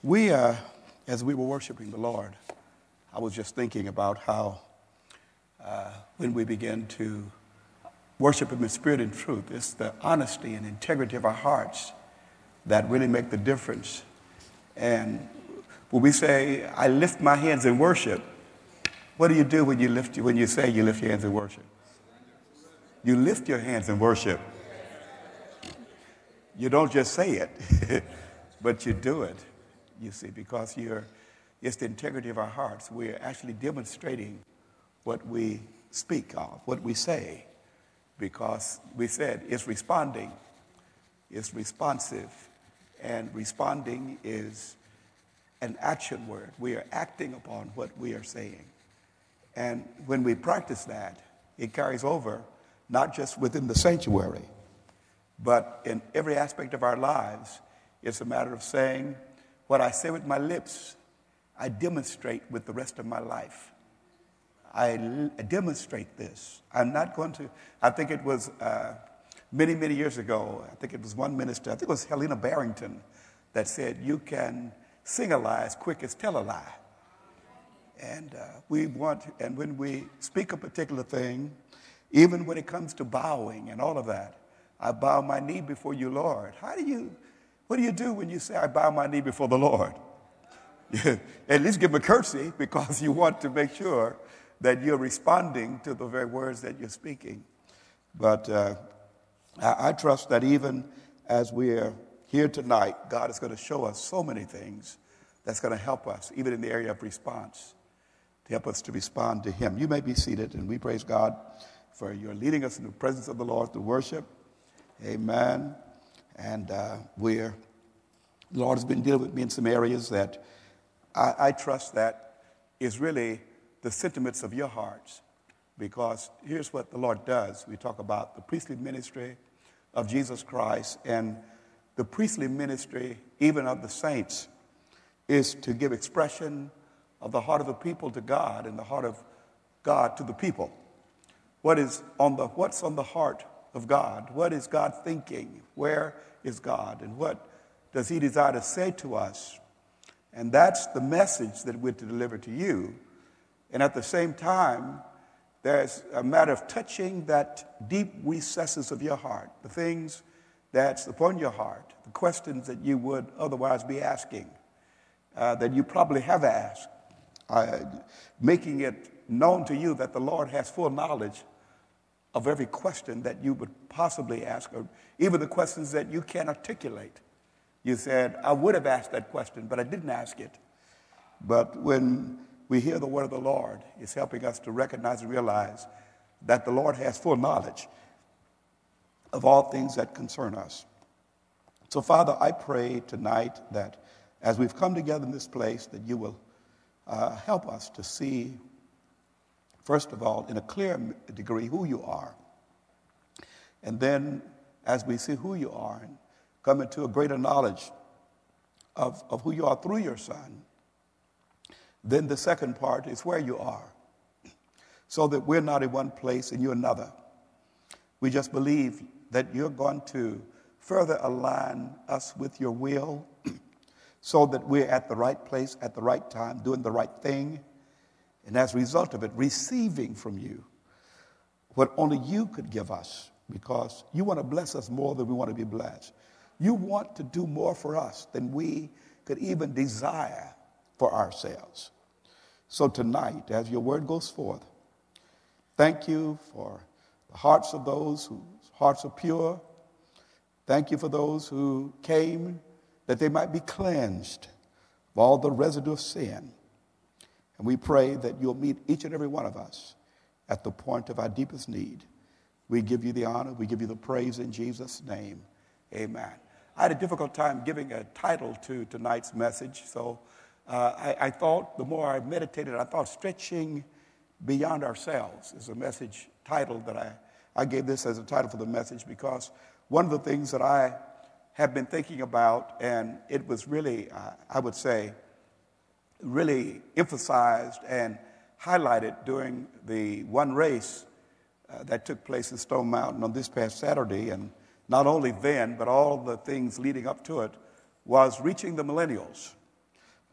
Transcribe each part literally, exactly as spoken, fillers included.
We, uh, as we were worshiping the Lord, I was just thinking about how uh, when we begin to worship Him in spirit and truth, it's the honesty and integrity of our hearts that really make the difference. And when we say, I lift my hands in worship, what do you do when you lift when you say you lift your hands in worship? You lift your hands in worship. You don't just say it, but you do it. You see, because you're, it's the integrity of our hearts. We're actually demonstrating what we speak of, what we say, because we said it's responding, it's responsive, and responding is an action word. We are acting upon what we are saying. And when we practice that, it carries over not just within the sanctuary, but in every aspect of our lives. It's a matter of saying, what I say with my lips, I demonstrate with the rest of my life. I, l- I demonstrate this. I'm not going to, I think it was uh, many, many years ago, I think it was one minister, I think it was Helena Barrington, that said, you can sing a lie as quick as tell a lie. And uh, we want, and when we speak a particular thing, even when it comes to bowing and all of that, I bow my knee before you, Lord. How do you, what do you do when you say, I bow my knee before the Lord? At least give him a curtsy, because you want to make sure that you're responding to the very words that you're speaking. But uh, I, I trust that even as we're here tonight, God is going to show us so many things that's going to help us, even in the area of response, to help us to respond to him. You may be seated, and we praise God for your leading us in the presence of the Lord through worship. Amen. And uh, we're, the Lord has been dealing with me in some areas that I, I trust that is really the sentiments of your hearts. Because here's what the Lord does. We talk about the priestly ministry of Jesus Christ, and the priestly ministry, even of the saints, is to give expression of the heart of the people to God and the heart of God to the people. What is on the, what's on the heart of God? What is God thinking? Where is God? And what does he desire to say to us? And that's the message that we're to deliver to you. And at the same time, there's a matter of touching that deep recesses of your heart, the things that's upon your heart, the questions that you would otherwise be asking, uh, that you probably have asked, uh, making it known to you that the Lord has full knowledge of every question that you would possibly ask, or even the questions that you can't articulate. You said, I would have asked that question, but I didn't ask it. But when we hear the word of the Lord, it's helping us to recognize and realize that the Lord has full knowledge of all things that concern us. So, Father, I pray tonight that as we've come together in this place, that you will uh, help us to see, first of all, in a clear degree, who you are. And then, as we see who you are and come into a greater knowledge of, of who you are through your Son, then the second part is where you are, so that we're not in one place and you're another. We just believe that you're going to further align us with your will so that we're at the right place at the right time, doing the right thing, and as a result of it, receiving from you what only you could give us, because you want to bless us more than we want to be blessed. You want to do more for us than we could even desire for ourselves. So tonight, as your word goes forth, thank you for the hearts of those whose hearts are pure. Thank you for those who came that they might be cleansed of all the residue of sin. And we pray that you'll meet each and every one of us at the point of our deepest need. We give you the honor. We give you the praise in Jesus' name. Amen. I had a difficult time giving a title to tonight's message. So uh, I, I thought, the more I meditated, I thought stretching beyond ourselves is a message title that I, I gave this as a title for the message, because one of the things that I have been thinking about, and it was really, uh, I would say, really emphasized and highlighted during the one race uh, that took place in Stone Mountain on this past Saturday, and not only then, but all the things leading up to it, was reaching the millennials.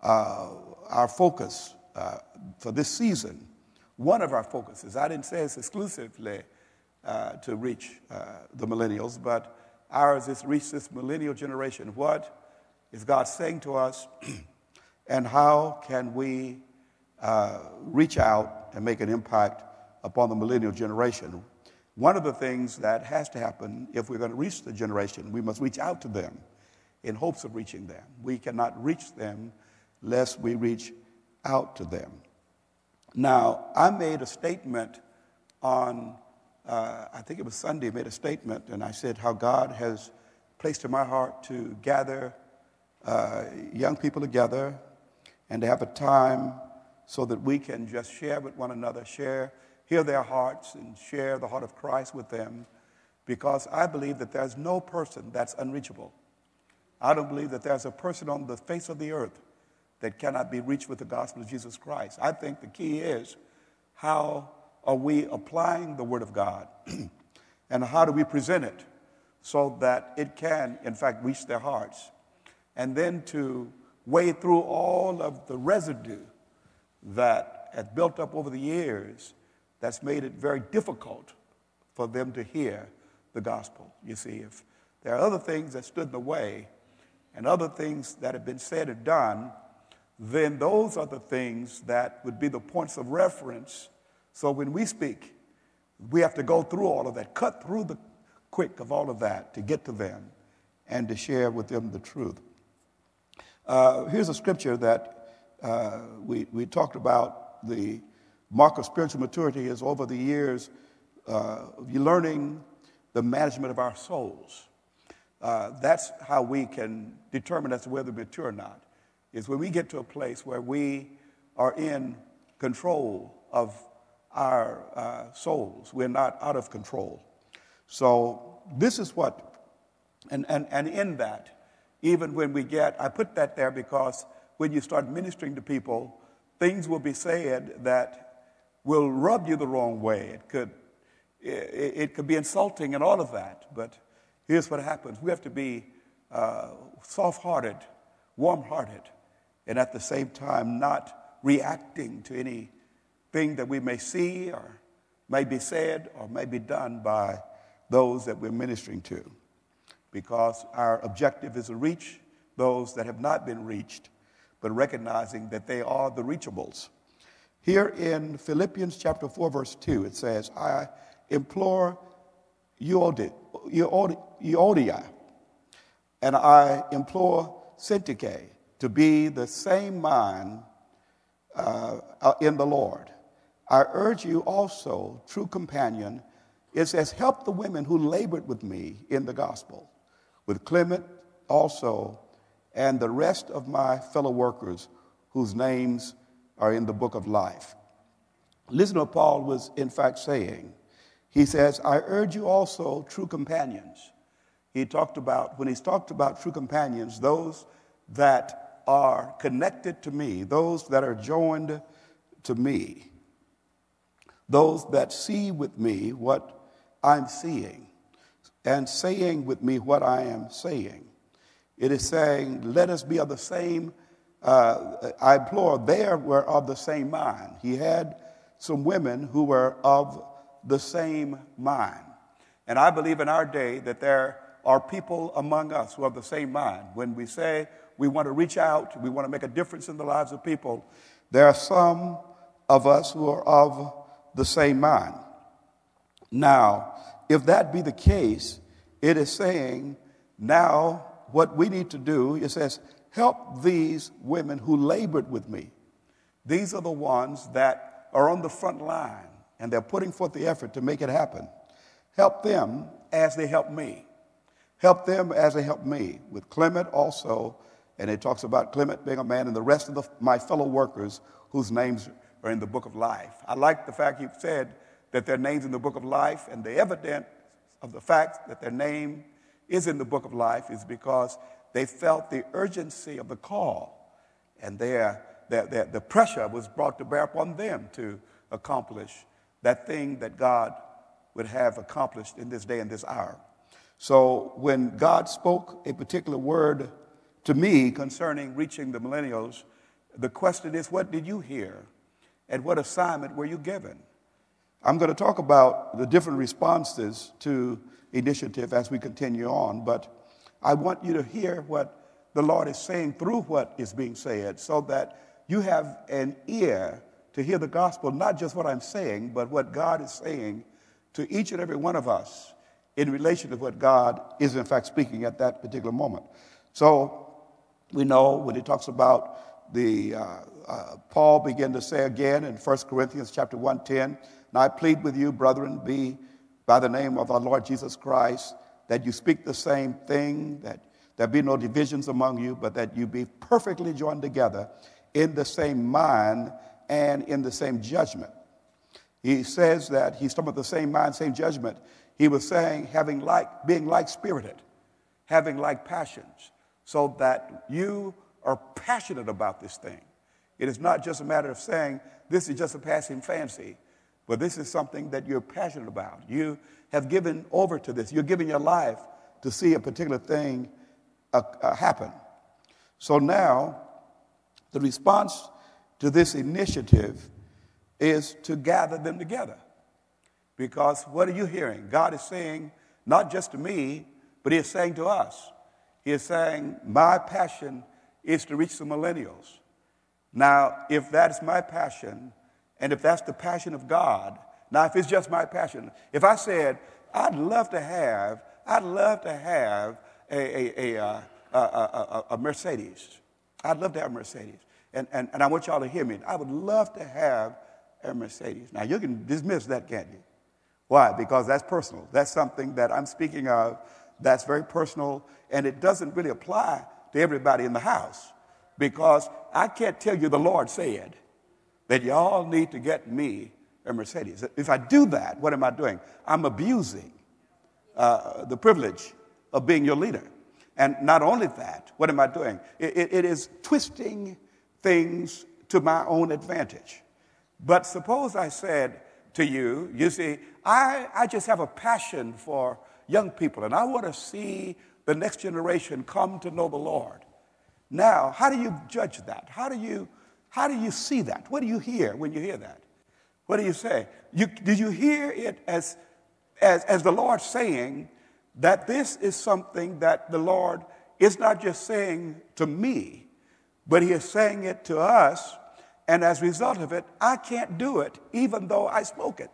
uh, our focus uh, for this season, one of our focuses, I didn't say it's exclusively uh, to reach uh, the millennials, but ours is reach this millennial generation. What is God saying to us, and how can we uh, reach out and make an impact upon the millennial generation? One of the things that has to happen if we're going to reach the generation, we must reach out to them in hopes of reaching them. We cannot reach them lest we reach out to them. Now, I made a statement on, uh, I think it was Sunday, I made a statement, and I said how God has placed in my heart to gather uh, young people together and to have a time so that we can just share with one another, share, hear their hearts and share the heart of Christ with them, because I believe that there's no person that's unreachable. I don't believe that there's a person on the face of the earth that cannot be reached with the gospel of Jesus Christ. I think the key is how are we applying the Word of God and how do we present it so that it can, in fact, reach their hearts. And then to wade through all of the residue that has built up over the years that's made it very difficult for them to hear the gospel. You see, if there are other things that stood in the way and other things that have been said and done, then those are the things that would be the points of reference. So when we speak, we have to go through all of that, cut through the quick of all of that to get to them and to share with them the truth. Uh, here's a scripture that uh, we, we talked about. The mark of spiritual maturity is over the years, uh, learning the management of our souls. Uh, that's how we can determine as to whether we're mature or not, is when we get to a place where we are in control of our uh, souls. We're not out of control. So this is what, and, and, and in that, even when we get, I put that there because when you start ministering to people, things will be said that will rub you the wrong way. It could, it, it could be insulting and all of that, but here's what happens. We have to be uh, soft-hearted, warm-hearted, and at the same time not reacting to anything that we may see or may be said or may be done by those that we're ministering to, because our objective is to reach those that have not been reached, but recognizing that they are the reachables. Here in Philippians chapter four, verse two, it says, I implore Euodia, Euodia, and I implore Syntyche to be the same mind uh, in the Lord. I urge you also, true companion, it says, help the women who labored with me in the gospel, with Clement also, and the rest of my fellow workers whose names are in the book of life. Listen to what Paul was in fact saying. He says, I urge you also, true companions. He talked about, when he's talked about true companions, those that are connected to me, those that are joined to me, those that see with me what I'm seeing and saying with me what I am saying. It is saying, let us be of the same, uh, I implore, they were of the same mind. He had some women who were of the same mind. And I believe in our day that there are people among us who are of the same mind. When we say we want to reach out, we want to make a difference in the lives of people, there are some of us who are of the same mind. Now, if that be the case, it is saying now what we need to do, it says, help these women who labored with me. These are the ones that are on the front line, and they're putting forth the effort to make it happen. Help them as they help me. Help them as they help me. With Clement also, and it talks about Clement being a man and the rest of the, my fellow workers whose names are in the book of life. I like the fact you said that their names in the book of life, and the evidence of the fact that their name is in the book of life is because they felt the urgency of the call, and their, their, their, the pressure was brought to bear upon them to accomplish that thing that God would have accomplished in this day and this hour. So when God spoke a particular word to me concerning reaching the millennials, The question is, what did you hear? And what assignment were you given? I'm going to talk about the different responses to initiative as we continue on, but I want you to hear what the Lord is saying through what is being said so that you have an ear to hear the gospel, not just what I'm saying, but what God is saying to each and every one of us in relation to what God is in fact speaking at that particular moment. So we know when he talks about the, uh, uh, Paul began to say again in First Corinthians chapter one ten, "Now I plead with you, brethren, be by the name of our Lord Jesus Christ, that you speak the same thing, that there be no divisions among you, but that you be perfectly joined together in the same mind and in the same judgment." He says that he's talking about the same mind, same judgment. He was saying having like, being like-spirited, having like passions, so that you are passionate about this thing. It is not just a matter of saying this is just a passing fancy, but this is something that you're passionate about. You have given over to this. You're giving your life to see a particular thing uh, uh, happen. So now, the response to this initiative is to gather them together. Because what are you hearing? God is saying, not just to me, but he is saying to us. He is saying, my passion is to reach the millennials. Now, if that is my passion, and if that's the passion of God, now if it's just my passion, if I said, I'd love to have, I'd love to have a, a, a, a, a, a, a Mercedes. I'd love to have a Mercedes. And, and, and I want y'all to hear me. I would love to have a Mercedes. Now, you can dismiss that, can't you? Why? Because that's personal. That's something that I'm speaking of that's very personal, and it doesn't really apply to everybody in the house. Because I can't tell you the Lord said that y'all need to get me a Mercedes. If I do that, what am I doing? I'm abusing uh, the privilege of being your leader. And not only that, what am I doing? It, it, it is twisting things to my own advantage. But suppose I said to you, you see, I, I just have a passion for young people, and I want to see the next generation come to know the Lord. Now, how do you judge that? How do you, how do you see that? What do you hear when you hear that? What do you say? You, did you hear it as, as, as the Lord saying that this is something that the Lord is not just saying to me, but he is saying it to us, and as a result of it, I can't do it even though I spoke it.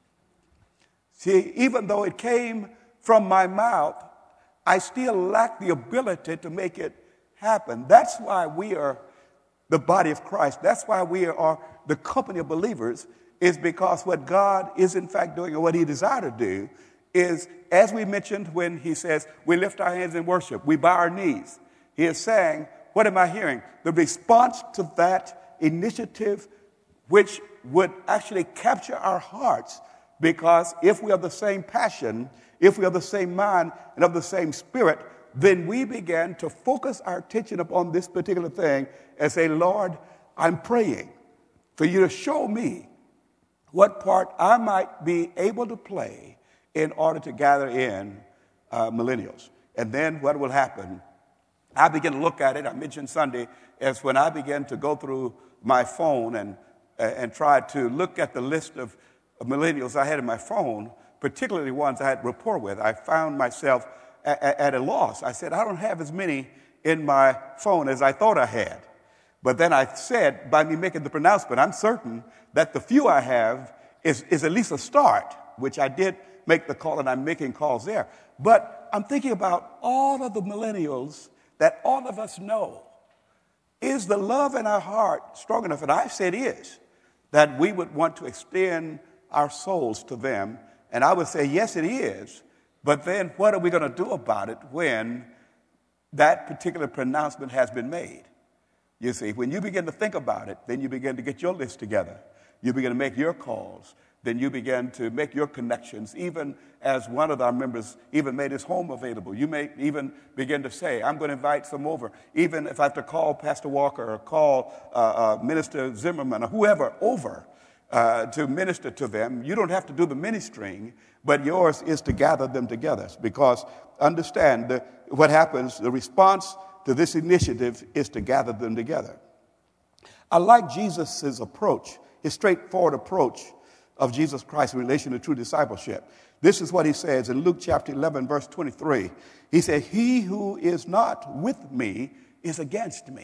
See, even though it came from my mouth, I still lack the ability to make it happen. That's why we are the body of Christ. That's why we are the company of believers, is because what God is in fact doing, and what he desired to do, is, as we mentioned when he says, we lift our hands in worship, we bow our knees. He is saying, what am I hearing? The response to that initiative, which would actually capture our hearts, because if we have the same passion, if we have the same mind and of the same spirit, then we begin to focus our attention upon this particular thing and say, Lord, I'm praying for you to show me what part I might be able to play in order to gather in uh, millennials. And then what will happen? I begin to look at it. I mentioned Sunday as when I began to go through my phone and, uh, and try to look at the list of, of millennials I had in my phone, particularly ones I had rapport with. I found myself at, at a loss. I said, I don't have as many in my phone as I thought I had. But then I said, by me making the pronouncement, I'm certain that the few I have is, is at least a start, which I did make the call, and I'm making calls there. But I'm thinking about all of the millennials that all of us know. Is the love in our heart strong enough? And I said is, that we would want to extend our souls to them. And I would say, yes, it is. But then what are we going to do about it when that particular pronouncement has been made? You see, when you begin to think about it, then you begin to get your list together. You begin to make your calls. Then you begin to make your connections, even as one of our members even made his home available. You may even begin to say, I'm going to invite some over. Even if I have to call Pastor Walker or call uh, uh, Minister Zimmerman or whoever over uh, to minister to them, you don't have to do the ministering, but yours is to gather them together. Because understand the, what happens, the response to this initiative is to gather them together. I like Jesus' approach, his straightforward approach of Jesus Christ in relation to true discipleship. This is what he says in Luke chapter eleven, verse twenty-three. He said, he who is not with me is against me.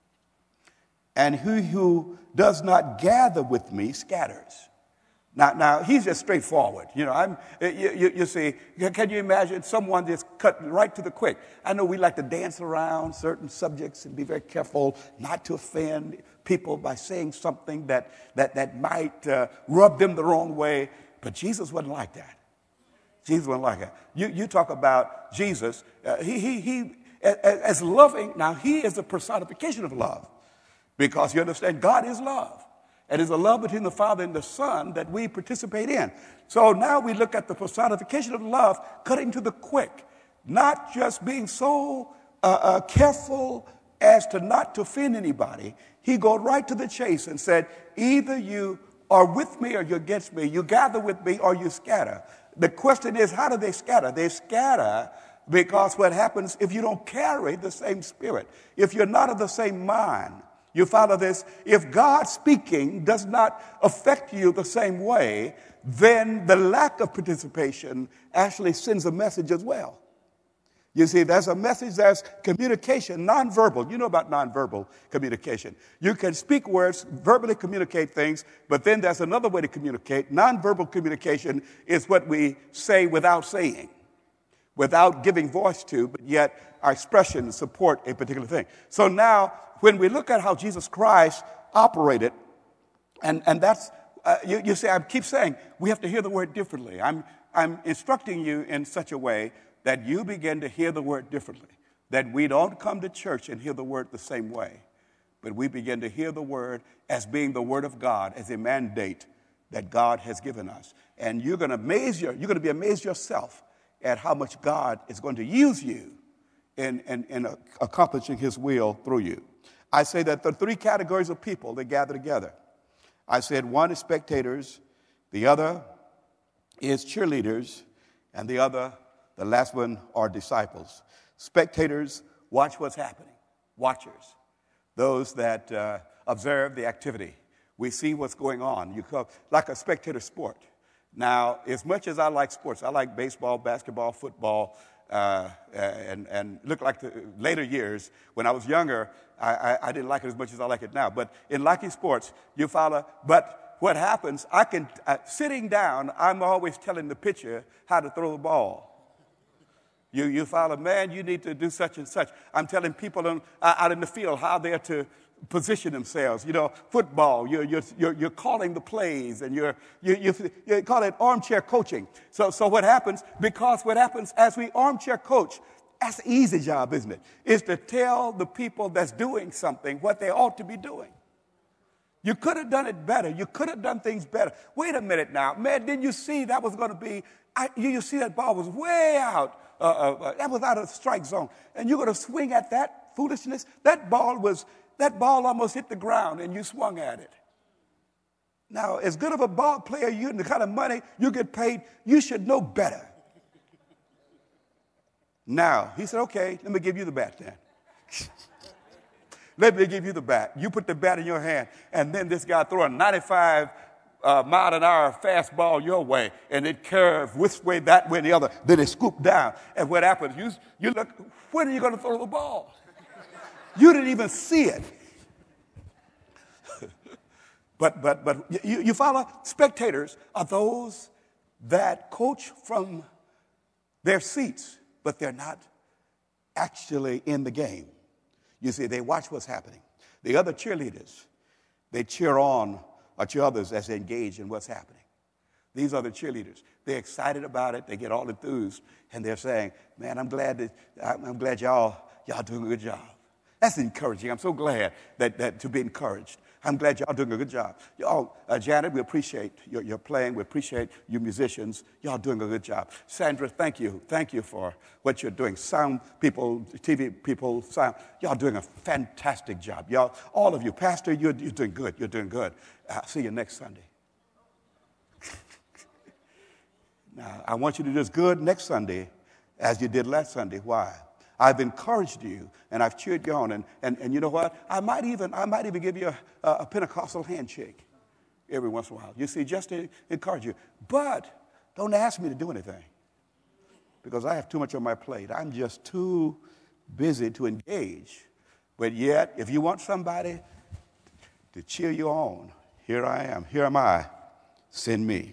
And he who does not gather with me scatters. Now, now he's just straightforward. You know, I'm. You, you, you see, can you imagine someone just cut right to the quick? I know we like to dance around certain subjects and be very careful not to offend people by saying something that that that might uh, rub them the wrong way. But Jesus wasn't like that. Jesus wasn't like that. You you talk about Jesus. Uh, he he he as, as loving. Now he is a personification of love, because you understand God is love. And it's a love between the Father and the Son that we participate in. So now we look at the personification of love, cutting to the quick, not just being so uh, uh, careful as to not to offend anybody. He goes right to the chase and said, either you are with me or you're against me. You gather with me or you scatter. The question is, how do they scatter? They scatter because what happens if you don't carry the same spirit, if you're not of the same mind. You follow this? If God speaking does not affect you the same way, then the lack of participation actually sends a message as well. You see, there's a message, there's communication, nonverbal. You know about nonverbal communication. You can speak words, verbally communicate things, but then there's another way to communicate. Nonverbal communication is what we say without saying, without giving voice to, but yet our expressions support a particular thing. So now, when we look at how Jesus Christ operated, and, and that's, uh, you, you say, I keep saying, we have to hear the word differently. I'm, I'm instructing you in such a way that you begin to hear the word differently, that we don't come to church and hear the word the same way, but we begin to hear the word as being the word of God, as a mandate that God has given us. And you're going to amaze your, you're going to be amazed yourself at how much God is going to use you in, in, in accomplishing his will through you. I say that there are three categories of people that gather together. I said one is spectators, the other is cheerleaders, and the other, the last one, are disciples. Spectators watch what's happening. Watchers, those that uh, observe the activity. We see what's going on. You call, like a spectator sport. Now, as much as I like sports, I like baseball, basketball, football, uh, and, and look like the later years. When I was younger, I, I, I didn't like it as much as I like it now. But in liking sports, you follow. But what happens, I can, uh, sitting down, I'm always telling the pitcher how to throw the ball. You, you follow, man, you need to do such and such. I'm telling people on, uh, out in the field how they're to position themselves. You know, football, you're, you're, you're, you're calling the plays, and you're, you, you, you call it armchair coaching. So, so what happens, because what happens as we armchair coach, that's an easy job, isn't it? Is to tell the people that's doing something what they ought to be doing. You could have done it better. You could have done things better. Wait a minute now. Man, didn't you see that was going to be, I, you, you see that ball was way out. Uh, uh, that was out of the strike zone. And you're going to swing at that foolishness? That ball was, that ball almost hit the ground and you swung at it. Now, as good of a ball player you and the kind of money you get paid, you should know better. Now, he said, okay, let me give you the bat then. Let me give you the bat. You put the bat in your hand, and then this guy throw a ninety-five uh, mile an hour fastball your way, and it curved this way, that way, and the other. Then it scooped down. And what happens? You, you look, when are you going to throw the ball? You didn't even see it. but but but you, you follow? Spectators are those that coach from their seats, but they're not actually in the game. You see, they watch what's happening. The other cheerleaders, they cheer on each others as they engage in what's happening. These are the cheerleaders. They're excited about it. They get all enthused, and they're saying, "Man, I'm glad that I'm glad y'all y'all doing a good job." That's encouraging. I'm so glad that, that to be encouraged. I'm glad y'all doing a good job. Y'all, uh, Janet, we appreciate your, your playing. We appreciate you musicians. Y'all doing a good job. Sandra, thank you. Thank you for what you're doing. Sound people, T V people, sound. Y'all doing a fantastic job. Y'all, all of you. Pastor, you're, you're doing good. You're doing good. I'll see you next Sunday. Now, I want you to do as good next Sunday as you did last Sunday. Why? I've encouraged you, and I've cheered you on. And, and, and you know what? I might even, I might even give you a, a Pentecostal handshake every once in a while. You see, just to encourage you. But don't ask me to do anything, because I have too much on my plate. I'm just too busy to engage. But yet, if you want somebody to cheer you on, here I am. Here am I. Send me.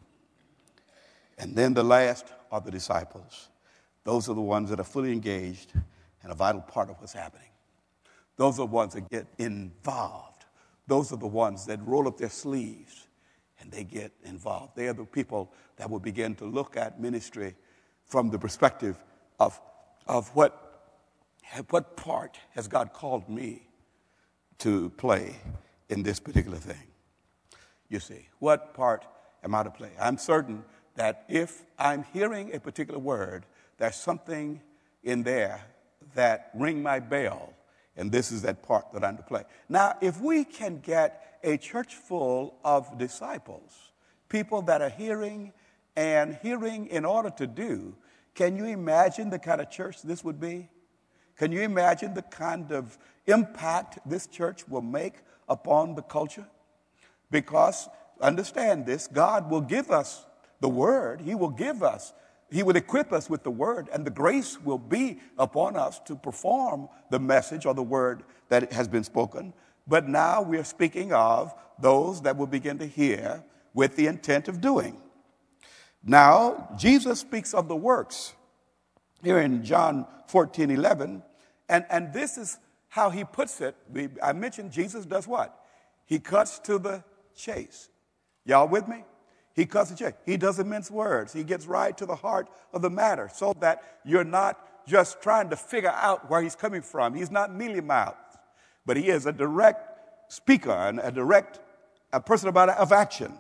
And then the last are the disciples. Those are the ones that are fully engaged and a vital part of what's happening. Those are the ones that get involved. Those are the ones that roll up their sleeves and they get involved. They are the people that will begin to look at ministry from the perspective of, of what, what part has God called me to play in this particular thing. You see, what part am I to play? I'm certain that if I'm hearing a particular word, there's something in there that ring my bell, and this is that part that I'm to play. Now, if we can get a church full of disciples, people that are hearing and hearing in order to do, can you imagine the kind of church this would be? Can you imagine the kind of impact this church will make upon the culture? Because, understand this, God will give us the word. He will give us, he will equip us with the word, and the grace will be upon us to perform the message or the word that has been spoken. But now we are speaking of those that will begin to hear with the intent of doing. Now, Jesus speaks of the works here in John fourteen eleven, and, and this is how he puts it. We, I mentioned Jesus does what? He cuts to the chase. Y'all with me? He cuts the chase. He doesn't mince words. He gets right to the heart of the matter so that you're not just trying to figure out where he's coming from. He's not mealy-mouthed, but he is a direct speaker and a direct a person about of action.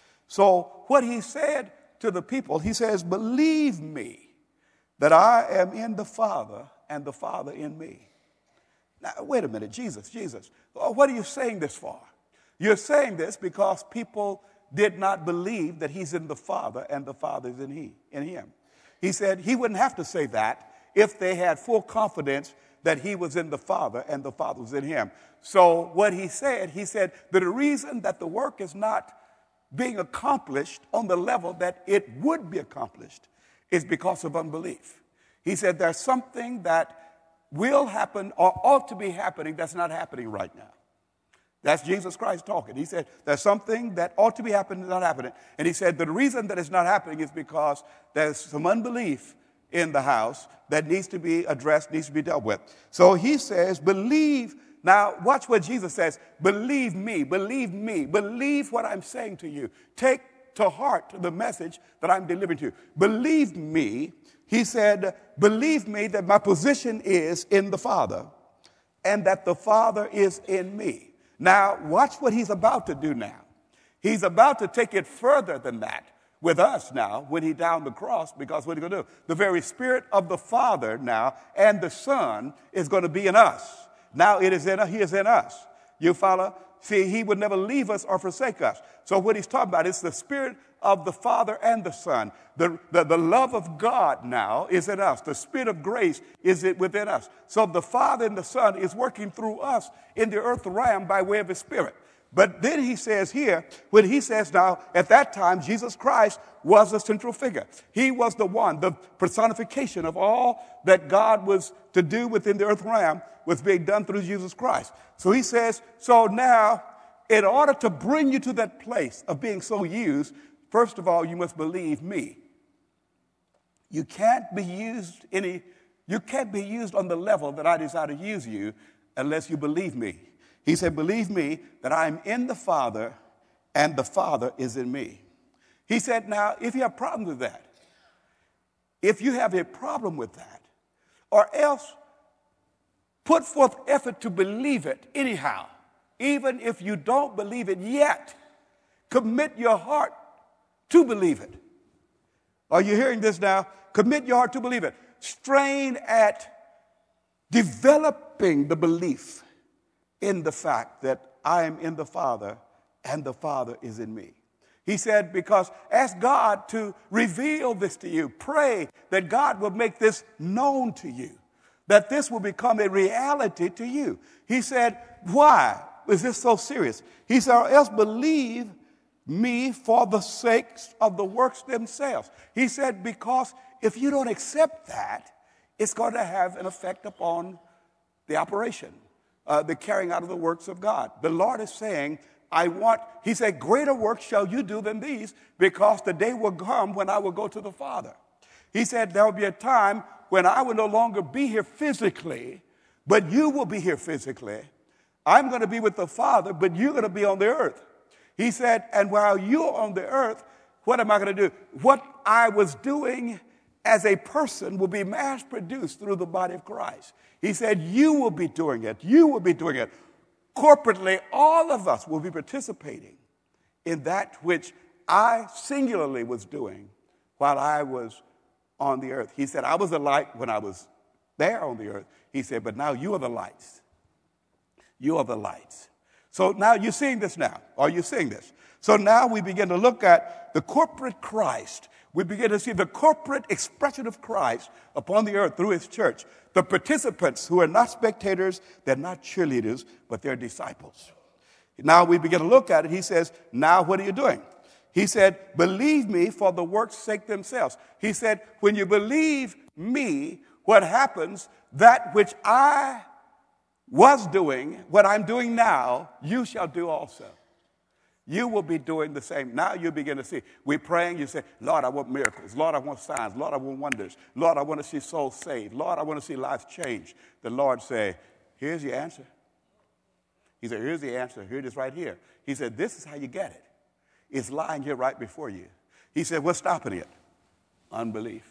So what he said to the people, he says, believe me that I am in the Father and the Father in me. Now, wait a minute, Jesus, Jesus, what are you saying this for? You're saying this because people did not believe that he's in the Father and the Father is in he, in him. He said he wouldn't have to say that if they had full confidence that he was in the Father and the Father was in him. So what he said, he said that the reason that the work is not being accomplished on the level that it would be accomplished is because of unbelief. He said there's something that will happen or ought to be happening that's not happening right now. That's Jesus Christ talking. He said there's something that ought to be happening that's not happening. And he said the reason that it's not happening is because there's some unbelief in the house that needs to be addressed, needs to be dealt with. So he says, believe. Now, watch what Jesus says. Believe me, believe me, believe what I'm saying to you. Take to heart the message that I'm delivering to you. Believe me. He said, believe me that my position is in the Father and that the Father is in me. Now, watch what he's about to do now. He's about to take it further than that with us now when he down the cross, because what he's going to do? The very Spirit of the Father now and the Son is going to be in us. Now it is in, he is in us. You follow? See, he would never leave us or forsake us. So what he's talking about is the Spirit of the Father and the Son. The, the, the love of God now is in us. The Spirit of grace is within us. So the Father and the Son is working through us in the earth realm by way of his Spirit. But then he says here, when he says now, at that time, Jesus Christ was the central figure. He was the one, the personification of all that God was to do within the earth realm was being done through Jesus Christ. So he says, so now, in order to bring you to that place of being so used, first of all, you must believe me. You can't be used any, you can't be used on the level that I desire to use you unless you believe me. He said, believe me that I am in the Father and the Father is in me. He said, now, if you have problems with that, if you have a problem with that, or else put forth effort to believe it anyhow, even if you don't believe it yet, commit your heart to believe it. Are you hearing this now? Commit your heart to believe it. Strain at developing the belief in the fact that I am in the Father and the Father is in me. He said, because ask God to reveal this to you. Pray that God will make this known to you that this will become a reality to you. He said, why is this so serious? He said, or else believe me for the sake of the works themselves. He said, because if you don't accept that, it's going to have an effect upon the operation, uh, the carrying out of the works of God. The Lord is saying, I want, he said, greater works shall you do than these, because the day will come when I will go to the Father. He said, there will be a time when I will no longer be here physically, but you will be here physically. I'm going to be with the Father, but you're going to be on the earth. He said, and while you're on the earth, what am I going to do? What I was doing as a person will be mass produced through the body of Christ. He said, you will be doing it. You will be doing it. Corporately, all of us will be participating in that which I singularly was doing while I was on the earth. He said, I was the light when I was there on the earth. He said, but now you are the lights. You are the lights. So now you're seeing this now. Are you seeing this? So now we begin to look at the corporate Christ. We begin to see the corporate expression of Christ upon the earth through his church. The participants who are not spectators, they're not cheerleaders, but they're disciples. Now we begin to look at it. He says, now what are you doing? He said, believe me for the works' sake themselves. He said, when you believe me, what happens, that which I was doing, what I'm doing now, you shall do also. You will be doing the same. Now you begin to see. We're praying, you say, Lord, I want miracles. Lord, I want signs. Lord, I want wonders. Lord, I want to see souls saved. Lord, I want to see lives changed. The Lord say, here's your answer. He said, here's the answer. Here it is right here. He said, this is how you get it. It's lying here right before you. He said, what's stopping it? Unbelief.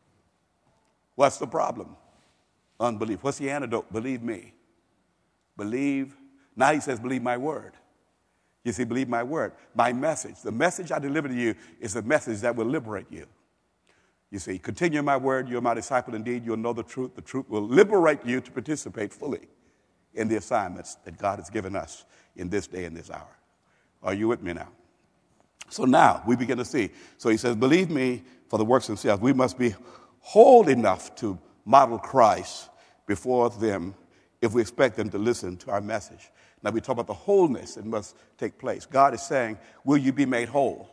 What's the problem? Unbelief. What's the antidote? Believe me. Believe. Now he says, believe my word. You see, believe my word, my message. The message I deliver to you is a message that will liberate you. You see, continue my word. You're my disciple indeed. You'll know the truth. The truth will liberate you to participate fully in the assignments that God has given us in this day and this hour. Are you with me now? So now we begin to see. So he says, believe me for the works themselves. We must be whole enough to model Christ before them if we expect them to listen to our message. Now we talk about the wholeness that must take place. God is saying, will you be made whole?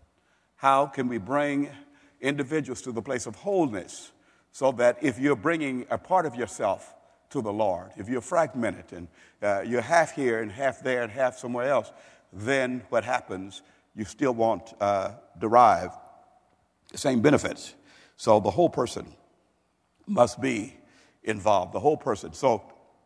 How can we bring individuals to the place of wholeness so that if you're bringing a part of yourself to the Lord, if you're fragmented and uh, you're half here and half there and half somewhere else, then what happens, you still won't uh, derive the same benefits. So the whole person must be involved, the whole person. So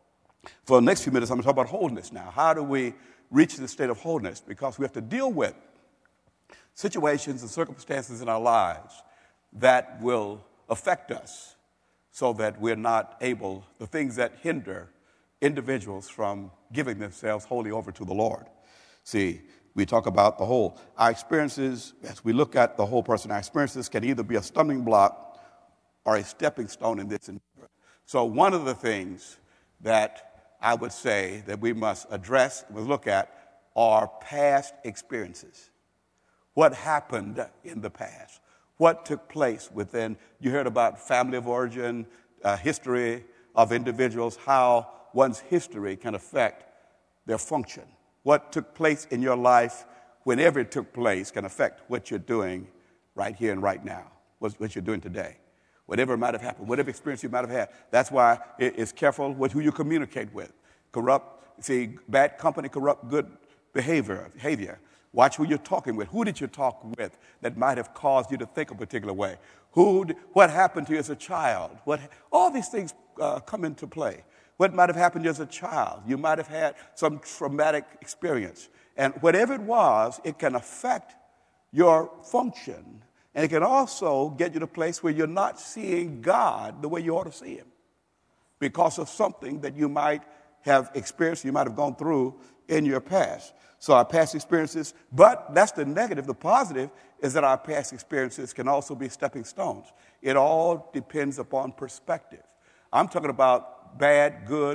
for the next few minutes, I'm going to talk about wholeness now. How do we reach the state of wholeness? Because we have to deal with situations and circumstances in our lives that will affect us so that we're not able, the things that hinder individuals from giving themselves wholly over to the Lord. See, we talk about the whole. Our experiences, as we look at the whole person, our experiences can either be a stumbling block or a stepping stone in this endeavor. So one of the things that I would say that we must address, we look at, are past experiences. What happened in the past? What took place within, you heard about family of origin, uh, history of individuals, how one's history can affect their function. What took place in your life, whenever it took place, can affect what you're doing right here and right now, what, what you're doing today. Whatever might have happened, whatever experience you might have had. That's why it's careful with who you communicate with. Corrupt, see, bad company corrupt good behavior. behavior. Watch who you're talking with. Who did you talk with that might have caused you to think a particular way? Who? What happened to you as a child? What? All these things uh, come into play. What might have happened to you as a child? You might have had some traumatic experience. And whatever it was, it can affect your function. And it can also get you to a place where you're not seeing God the way you ought to see him because of something that you might have experienced, you might have gone through in your past. So our past experiences, but that's the negative. The positive is that our past experiences can also be stepping stones. It all depends upon perspective. I'm talking about bad, good,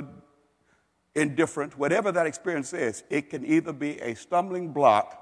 indifferent, whatever that experience is, it can either be a stumbling block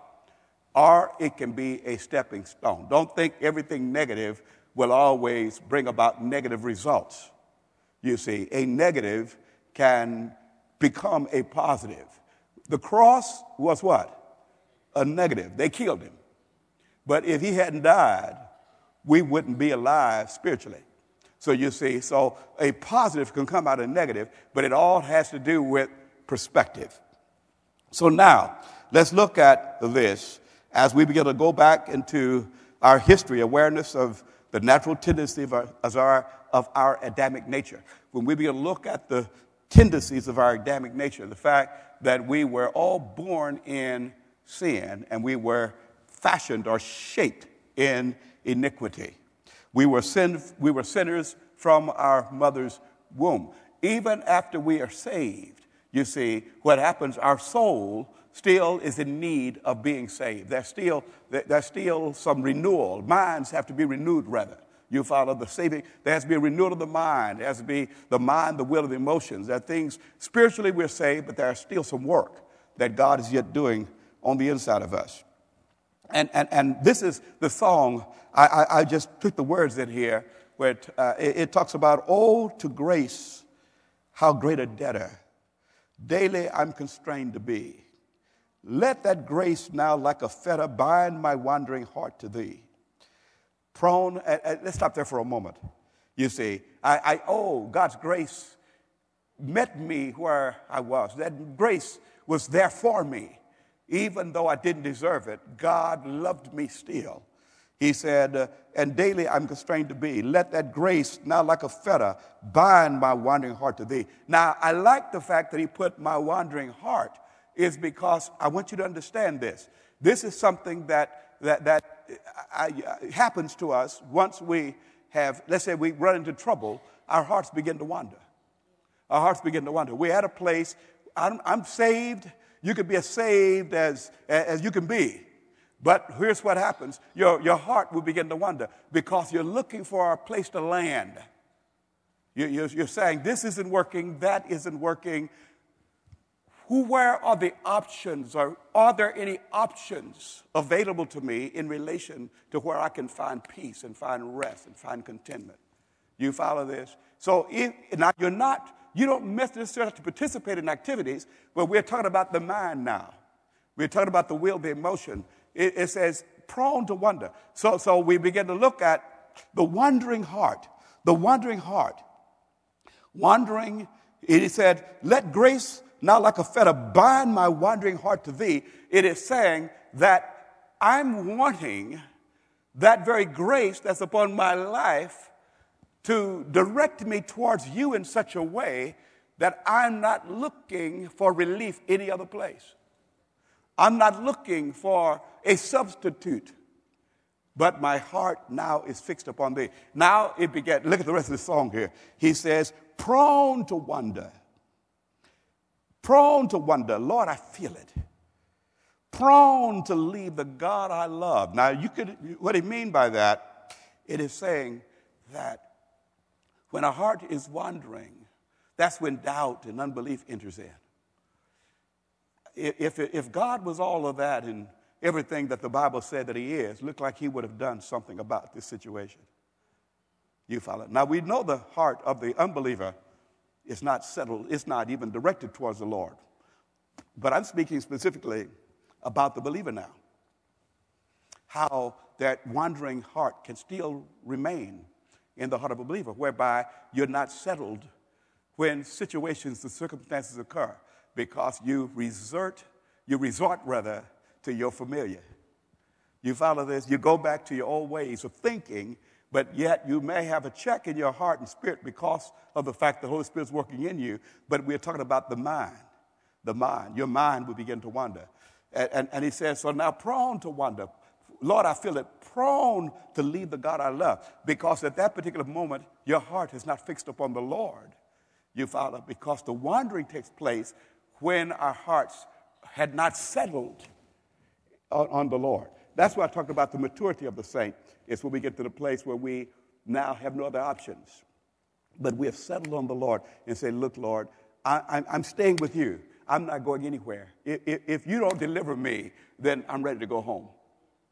or it can be a stepping stone. Don't think everything negative will always bring about negative results. You see, a negative can become a positive. The cross was what? A negative. They killed him. But if he hadn't died, we wouldn't be alive spiritually. So you see, so a positive can come out of negative, but it all has to do with perspective. So now, let's look at this as we begin to go back into our history, awareness of the natural tendency of our, of our, of our Adamic nature. When we begin to look at the tendencies of our Adamic nature, the fact that we were all born in sin and we were fashioned or shaped in iniquity. We were sin, we were sinners from our mother's womb. Even after we are saved, you see, what happens, our soul still is in need of being saved. There's still, there's still some renewal. Minds have to be renewed, rather. You follow the saving. There has to be a renewal of the mind. There has to be the mind, the will, and the emotions. There are things, spiritually we're saved, but there is still some work that God is yet doing on the inside of us. And and, and this is the song, I, I, I just took the words in here, where it, uh, it, it talks about, oh, to grace, how great a debtor, daily I'm constrained to be. Let that grace now like a fetter bind my wandering heart to thee. Prone, uh, uh, let's stop there for a moment. You see, I, I oh, God's grace met me where I was. That grace was there for me. Even though I didn't deserve it, God loved me still. He said, uh, and daily I'm constrained to be. Let that grace now like a fetter bind my wandering heart to thee. Now, I like the fact that he put my wandering heart is because I want you to understand this. This is something that that that I, I, happens to us once we have, let's say we run into trouble, our hearts begin to wander. Our hearts begin to wander. We're at a place, I'm, I'm saved. You can be as saved as, as you can be. But here's what happens. Your, your heart will begin to wander because you're looking for a place to land. You, you're, you're saying, this isn't working, that isn't working. Who, where are the options, or are there any options available to me in relation to where I can find peace and find rest and find contentment? You follow this? So if, now you're not, you don't necessarily have to participate in activities, but we're talking about the mind now. We're talking about the will, the emotion. It, it says prone to wonder. So, so we begin to look at the wandering heart, the wandering heart. Wandering, it said, let grace now like a fetter bind my wandering heart to thee. It is saying that I'm wanting that very grace that's upon my life to direct me towards you in such a way that I'm not looking for relief any other place. I'm not looking for a substitute, but my heart now is fixed upon thee. Now it began, look at the rest of the song here. He says, prone to wonder. Prone to wonder, Lord, I feel it. Prone to leave the God I love. Now, you could, what he mean by that, it is saying that when a heart is wandering, that's when doubt and unbelief enters in. If, if God was all of that and everything that the Bible said that he is, looked like he would have done something about this situation. You follow? Now, we know the heart of the unbeliever is not settled, it's not even directed towards the Lord. But I'm speaking specifically about the believer now. How that wandering heart can still remain in the heart of a believer, whereby you're not settled when situations and circumstances occur, because you resort, you resort rather to your familiar. You follow this? You go back to your old ways of thinking, but yet you may have a check in your heart and spirit because of the fact the Holy Spirit's working in you. But we're talking about the mind. The mind. Your mind will begin to wander. And, and, and he says, so now prone to wander. Lord, I feel it, prone to leave the God I love. Because at that particular moment, your heart is not fixed upon the Lord. You follow? Because the wandering takes place when our hearts had not settled on, on the Lord. That's why I talked about the maturity of the saint. It's when we get to the place where we now have no other options. But we have settled on the Lord and say, look, Lord, I, I'm, I'm staying with you. I'm not going anywhere. If, if, if you don't deliver me, then I'm ready to go home.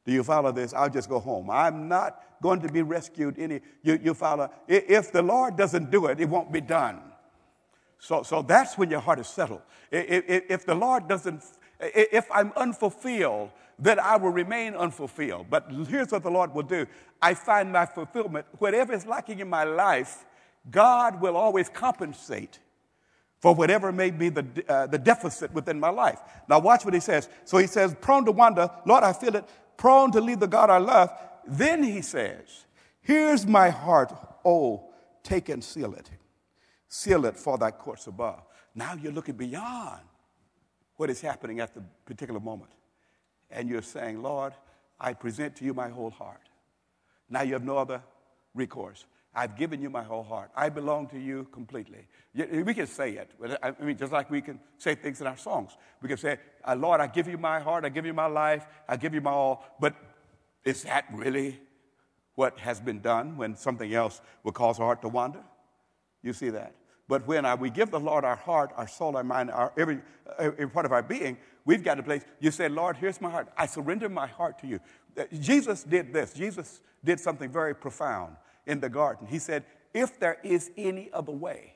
Do you follow this? I'll just go home. I'm not going to be rescued any. You, you follow? If the Lord doesn't do it, it won't be done. So, so that's when your heart is settled. If, if the Lord doesn't, if I'm unfulfilled, then I will remain unfulfilled. But here's what the Lord will do. I find my fulfillment. Whatever is lacking in my life, God will always compensate for whatever may be the, uh, the deficit within my life. Now watch what he says. So he says, prone to wander, Lord, I feel it, prone to leave the God I love. Then he says, here's my heart, oh, take and seal it. Seal it for thy courts above. Now you're looking beyond what is happening at the particular moment. And you're saying, Lord, I present to you my whole heart. Now you have no other recourse. I've given you my whole heart. I belong to you completely. We can say it. I mean, just like we can say things in our songs. We can say, Lord, I give you my heart. I give you my life. I give you my all. But is that really what has been done when something else will cause our heart to wander? You see that? But when I, we give the Lord our heart, our soul, our mind, our, every, every part of our being, we've got a place. You say, Lord, here's my heart. I surrender my heart to you. Jesus did this. Jesus did something very profound in the garden. He said, if there is any other way,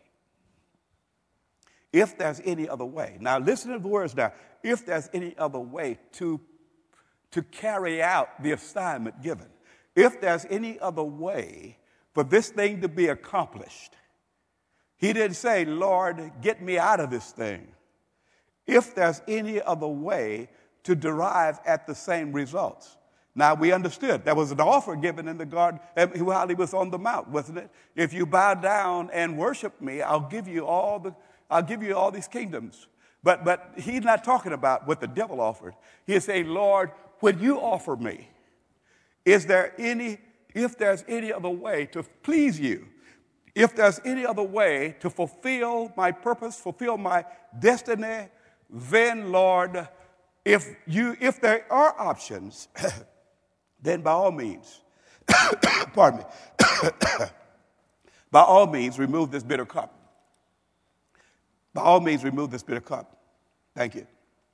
if there's any other way. Now, listen to the words now. If there's any other way to, to carry out the assignment given. If there's any other way for this thing to be accomplished. He didn't say, Lord, get me out of this thing. If there's any other way to derive at the same results. Now, we understood there was an offer given in the garden while he was on the mount, wasn't it? If you bow down and worship me, I'll give you all the, I'll give you all these kingdoms. But, but he's not talking about what the devil offered. He's saying, Lord, when you offer me, is there any, if there's any other way to please you, if there's any other way to fulfill my purpose, fulfill my destiny, then, Lord, if you, if there are options, then by all means, pardon me, by all means, remove this bitter cup. By all means, remove this bitter cup. Thank you.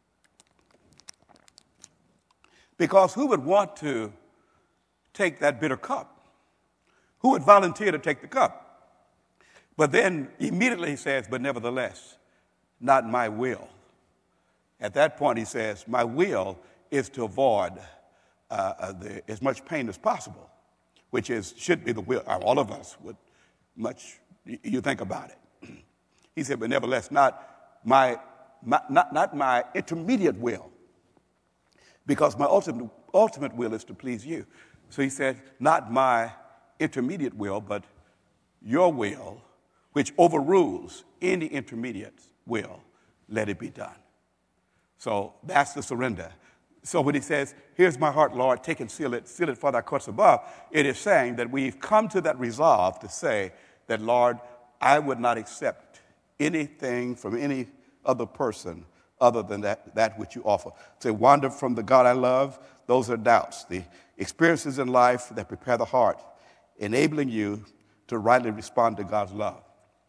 Because who would want to take that bitter cup? Who would volunteer to take the cup? But then immediately he says, but nevertheless, not my will. At that point he says, my will is to avoid uh, uh, the, as much pain as possible, which is should be the will. All of us would much, you think about it. He said, but nevertheless, not my, my not, not my intermediate will, because my ultimate, ultimate will is to please you. So he said, not my intermediate will, but your will, which overrules any intermediate will, let it be done. So that's the surrender. So when he says, here's my heart, Lord, take and seal it, seal it for thy courts above, it is saying that we've come to that resolve to say that, Lord, I would not accept anything from any other person other than that, that which you offer. Say, wander from the God I love, those are doubts, the experiences in life that prepare the heart, enabling you to rightly respond to God's love.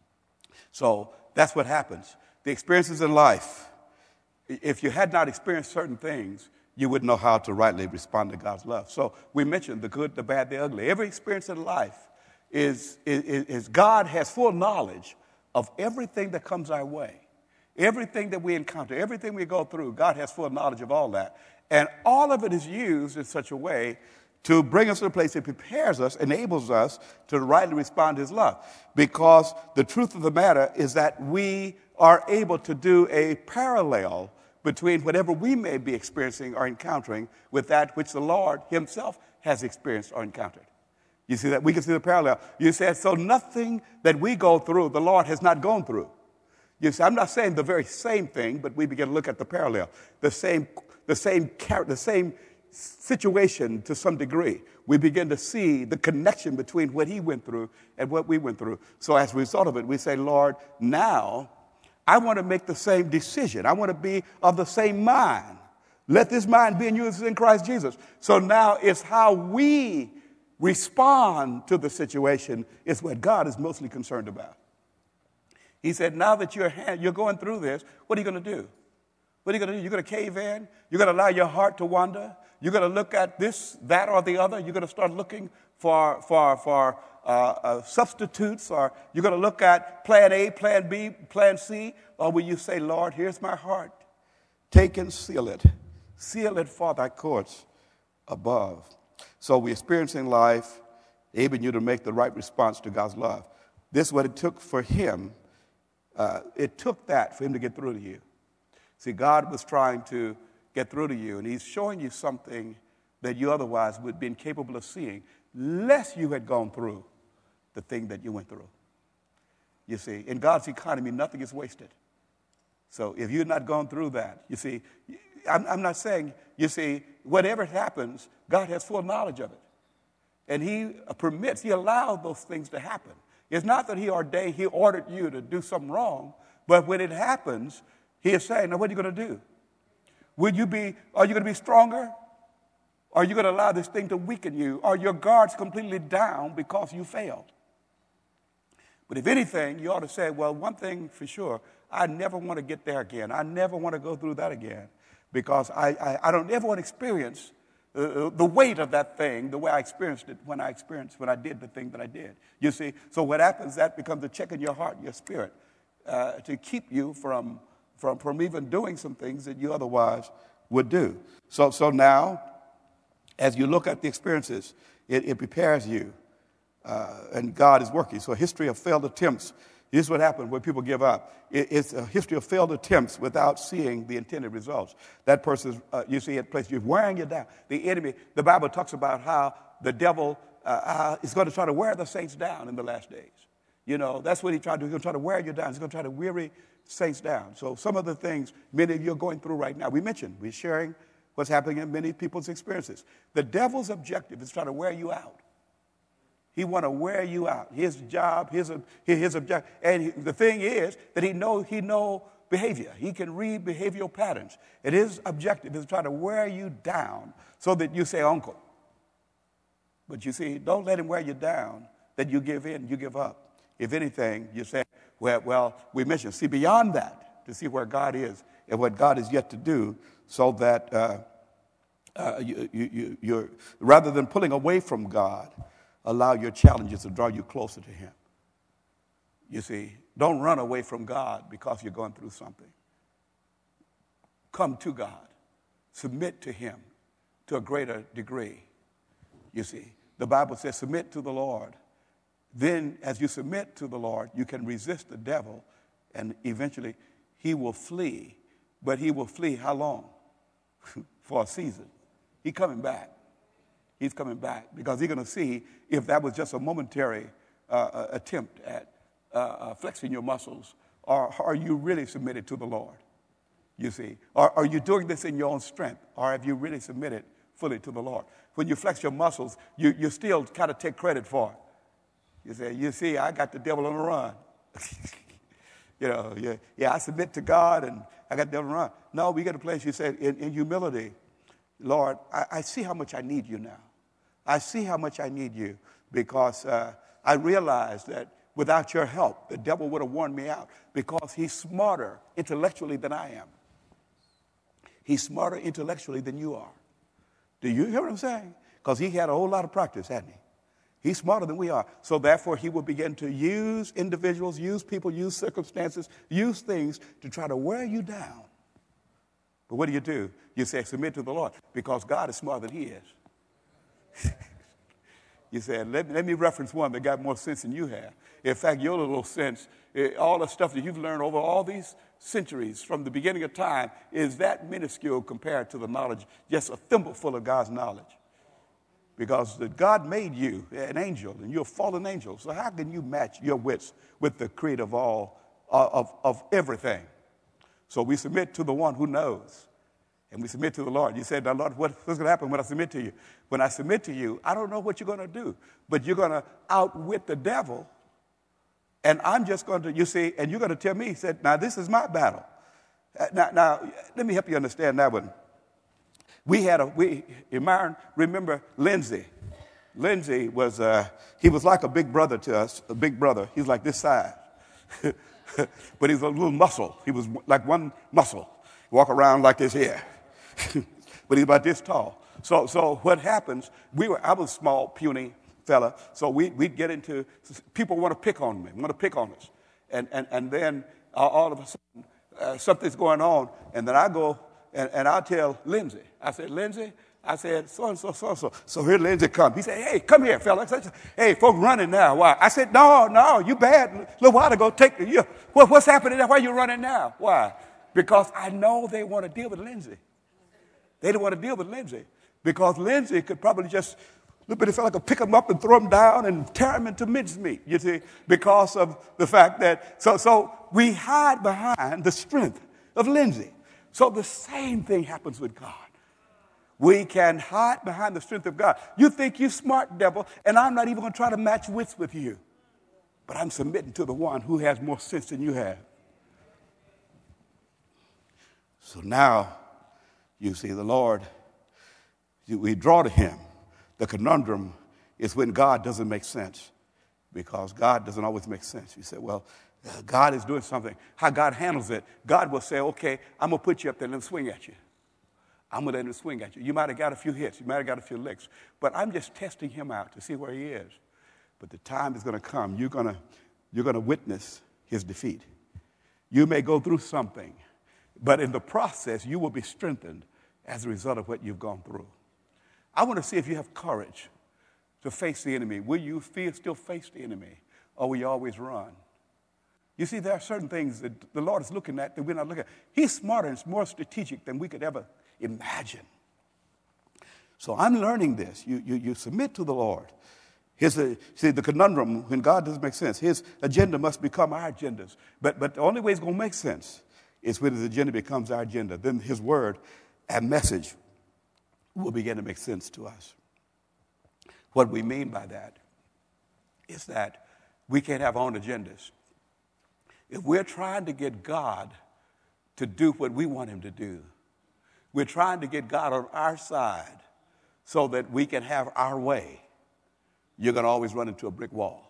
So that's what happens. The experiences in life, if you had not experienced certain things, you wouldn't know how to rightly respond to God's love. So we mentioned the good, the bad, the ugly. Every experience in life is, is, is God has full knowledge of everything that comes our way. Everything that we encounter, everything we go through, God has full knowledge of all that. And all of it is used in such a way to bring us to a place that prepares us, enables us to rightly respond to his love. Because the truth of the matter is that we are able to do a parallel between whatever we may be experiencing or encountering with that which the Lord himself has experienced or encountered. You see that? We can see the parallel. You said, so nothing that we go through, the Lord has not gone through. You see, I'm not saying the very same thing, but we begin to look at the parallel. The same, the same character, the same situation to some degree. We begin to see the connection between what he went through and what we went through. So as a result of it, we say, Lord, now I want to make the same decision. I want to be of the same mind. Let this mind be in you as in Christ Jesus. So now it's how we respond to the situation is what God is mostly concerned about. He said, now that you're, you're going through this, what are you going to do? What are you going to do? You're going to cave in? You're going to allow your heart to wander? You're going to look at this, that, or the other. You're going to start looking for, for, for uh, uh, substitutes, or you're going to look at plan A, plan B, plan C, or will you say, Lord, here's my heart. Take and seal it. Seal it for thy courts above. So we're experiencing life, enabling you to make the right response to God's love. This is what it took for him. Uh, it took that for him to get through to you. See, God was trying to get through to you, and he's showing you something that you otherwise would have been capable of seeing, lest you had gone through the thing that you went through. You see, in God's economy, nothing is wasted. So if you're not gone through that, you see, I'm, I'm not saying, you see, whatever happens, God has full knowledge of it. And he permits, he allowed those things to happen. It's not that he ordained, he ordered you to do something wrong, but when it happens, he is saying, now what are you going to do? Will you be, are you going to be stronger? Are you going to allow this thing to weaken you? Are your guards completely down because you failed? But if anything, you ought to say, well, one thing for sure, I never want to get there again. I never want to go through that again because I, I, I don't ever want to experience uh, the weight of that thing the way I experienced it when I experienced, when I did the thing that I did. You see, so what happens, that becomes a check in your heart, your spirit, uh, to keep you from, from, from even doing some things that you otherwise would do. So, so now, as you look at the experiences, it, it prepares you, uh, and God is working. So a history of failed attempts. This is what happens when people give up. It, it's a history of failed attempts without seeing the intended results. That person, uh, you see, at place you're wearing you down. The enemy, the Bible talks about how the devil uh, uh, is going to try to wear the saints down in the last days. You know, that's what he tried to do. He's going to try to wear you down. He's going to try to weary saints down. So some of the things many of you are going through right now, we mentioned, we're sharing what's happening in many people's experiences. The devil's objective is trying to wear you out. He want to wear you out. His job, his his objective, and he, the thing is that he know he know behavior. He can read behavioral patterns, and his objective is to try to wear you down so that you say, "Uncle." But you see, don't let him wear you down. That you give in, you give up. If anything, you say, "Well, well, we mentioned see beyond that to see where God is and what God is yet to do." So that uh, uh, you, you, you're, rather than pulling away from God, allow your challenges to draw you closer to him. You see, don't run away from God because you're going through something. Come to God. Submit to him to a greater degree. You see, the Bible says submit to the Lord. Then as you submit to the Lord, you can resist the devil, and eventually he will flee. But he will flee how long? For a season. He's coming back. He's coming back because he's going to see if that was just a momentary uh, attempt at uh, uh, flexing your muscles, or are you really submitted to the Lord? You see, or are you doing this in your own strength, or have you really submitted fully to the Lord? When you flex your muscles, you, you still kind of take credit for it. You say, you see, I got the devil on the run. You know, yeah, yeah, I submit to God and I got the devil on the run. No, we get a place, you said, in, in humility, Lord, I, I see how much I need you now. I see how much I need you because uh, I realize that without your help, the devil would have worn me out because he's smarter intellectually than I am. He's smarter intellectually than you are. Do you hear what I'm saying? Because he had a whole lot of practice, hadn't he? He's smarter than we are. So therefore, he will begin to use individuals, use people, use circumstances, use things to try to wear you down. But what do you do? You say, submit to the Lord, because God is smarter than he is. You said, let, let me reference one that got more sense than you have. In fact, your little sense, all the stuff that you've learned over all these centuries from the beginning of time is that minuscule compared to the knowledge, just a thimbleful of God's knowledge. Because God made you an angel, and you're a fallen angel. So how can you match your wits with the creator of all, uh, of, of everything? So we submit to the one who knows. And we submit to the Lord. You said, now, Lord, what, what's going to happen when I submit to you? When I submit to you, I don't know what you're going to do. But you're going to outwit the devil. And I'm just going to, you see, and you're going to tell me, he said, now, this is my battle. Uh, now, now, let me help you understand that one. We had a, we, Myron, remember Lindsay. Lindsay was, uh, he was like a big brother to us, a big brother. He was like this size. But he was a little muscle. He was like one muscle. Walk around like this here. But he's about this tall. So, so what happens, we were, I was a small, puny fella, so we, we'd get into, people want to pick on me, want to pick on us. And, and, and then uh, all of a sudden, uh, something's going on, and then I go, and, and I tell Lindsay, I said, Lindsay, I said, so-and-so, so-and-so. So here Lindsay comes. He said, hey, come here, fella. I said, hey, folks running now. Why? I said, no, no, you bad. A little while ago, take the, you, what, what's happening now? Why are you running now? Why? Because I know they want to deal with Lindsay. They don't want to deal with Lindsay. Because Lindsay could probably just, little bitty fella could pick him up and throw him down and tear him into mincemeat, you see, because of the fact that, so, so we hide behind the strength of Lindsay. So the same thing happens with God. We can hide behind the strength of God. You think you're smart, devil, and I'm not even going to try to match wits with you. But I'm submitting to the one who has more sense than you have. So now, you see, the Lord, we draw to him. The conundrum is when God doesn't make sense, because God doesn't always make sense. You say, well, uh, God is doing something. How God handles it, God will say, okay, I'm going to put you up there and let him swing at you. I'm going to let him swing at you. You might have got a few hits. You might have got a few licks. But I'm just testing him out to see where he is. But the time is going to come. You're going to, you're going to witness his defeat. You may go through something, but in the process, you will be strengthened as a result of what you've gone through. I want to see if you have courage to face the enemy. Will you feel, still face the enemy, or will you always run? You see, there are certain things that the Lord is looking at that we're not looking at. He's smarter and more strategic than we could ever imagine. So I'm learning this. You, you, you submit to the Lord. His, uh, see, the conundrum, when God doesn't make sense, his agenda must become our agendas. But, but the only way it's going to make sense is when his agenda becomes our agenda. Then his word and message will begin to make sense to us. What we mean by that is that we can't have our own agendas. If we're trying to get God to do what we want him to do, we're trying to get God on our side so that we can have our way, you're going to always run into a brick wall.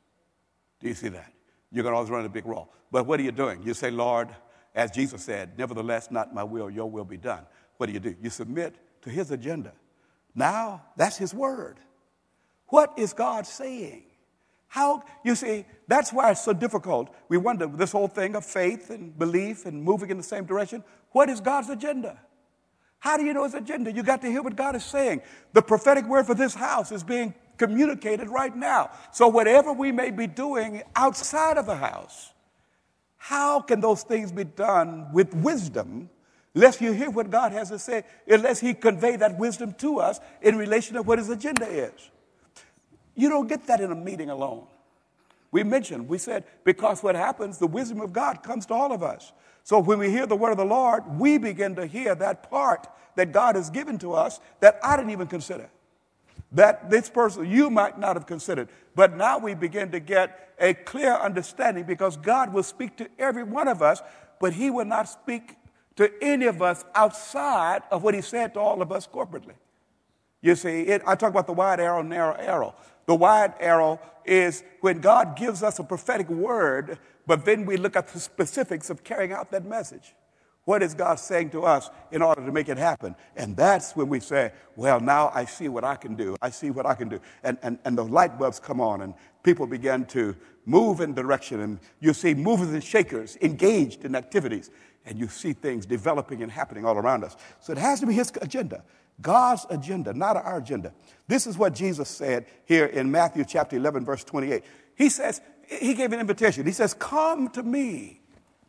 Do you see that? You're going to always run into a brick wall. But what are you doing? You say, Lord, as Jesus said, nevertheless, not my will, your will be done. What do you do? You submit to his agenda. Now, that's his word. What is God saying? How, you see, that's why it's so difficult. We wonder, this whole thing of faith and belief and moving in the same direction, what is God's agenda? How do you know his agenda? You got to hear what God is saying. The prophetic word for this house is being communicated right now. So whatever we may be doing outside of the house, how can those things be done with wisdom, unless you hear what God has to say, unless he convey that wisdom to us in relation to what his agenda is? You don't get that in a meeting alone. We mentioned, we said, because what happens, the wisdom of God comes to all of us. So when we hear the word of the Lord, we begin to hear that part that God has given to us that I didn't even consider. That this person you might not have considered. But now we begin to get a clear understanding, because God will speak to every one of us, but he will not speak to any of us outside of what he said to all of us corporately. You see, it, I talk about the wide arrow, narrow arrow. The wide arrow is when God gives us a prophetic word, but then we look at the specifics of carrying out that message. What is God saying to us in order to make it happen? And that's when we say, well, now I see what I can do. I see what I can do. And, and, and the light bulbs come on, and people begin to move in direction. And you see movers and shakers engaged in activities. And you see things developing and happening all around us. So it has to be his agenda. God's agenda, not our agenda. This is what Jesus said here in Matthew chapter eleven, verse twenty-eight. He says, he gave an invitation. He says, come to me.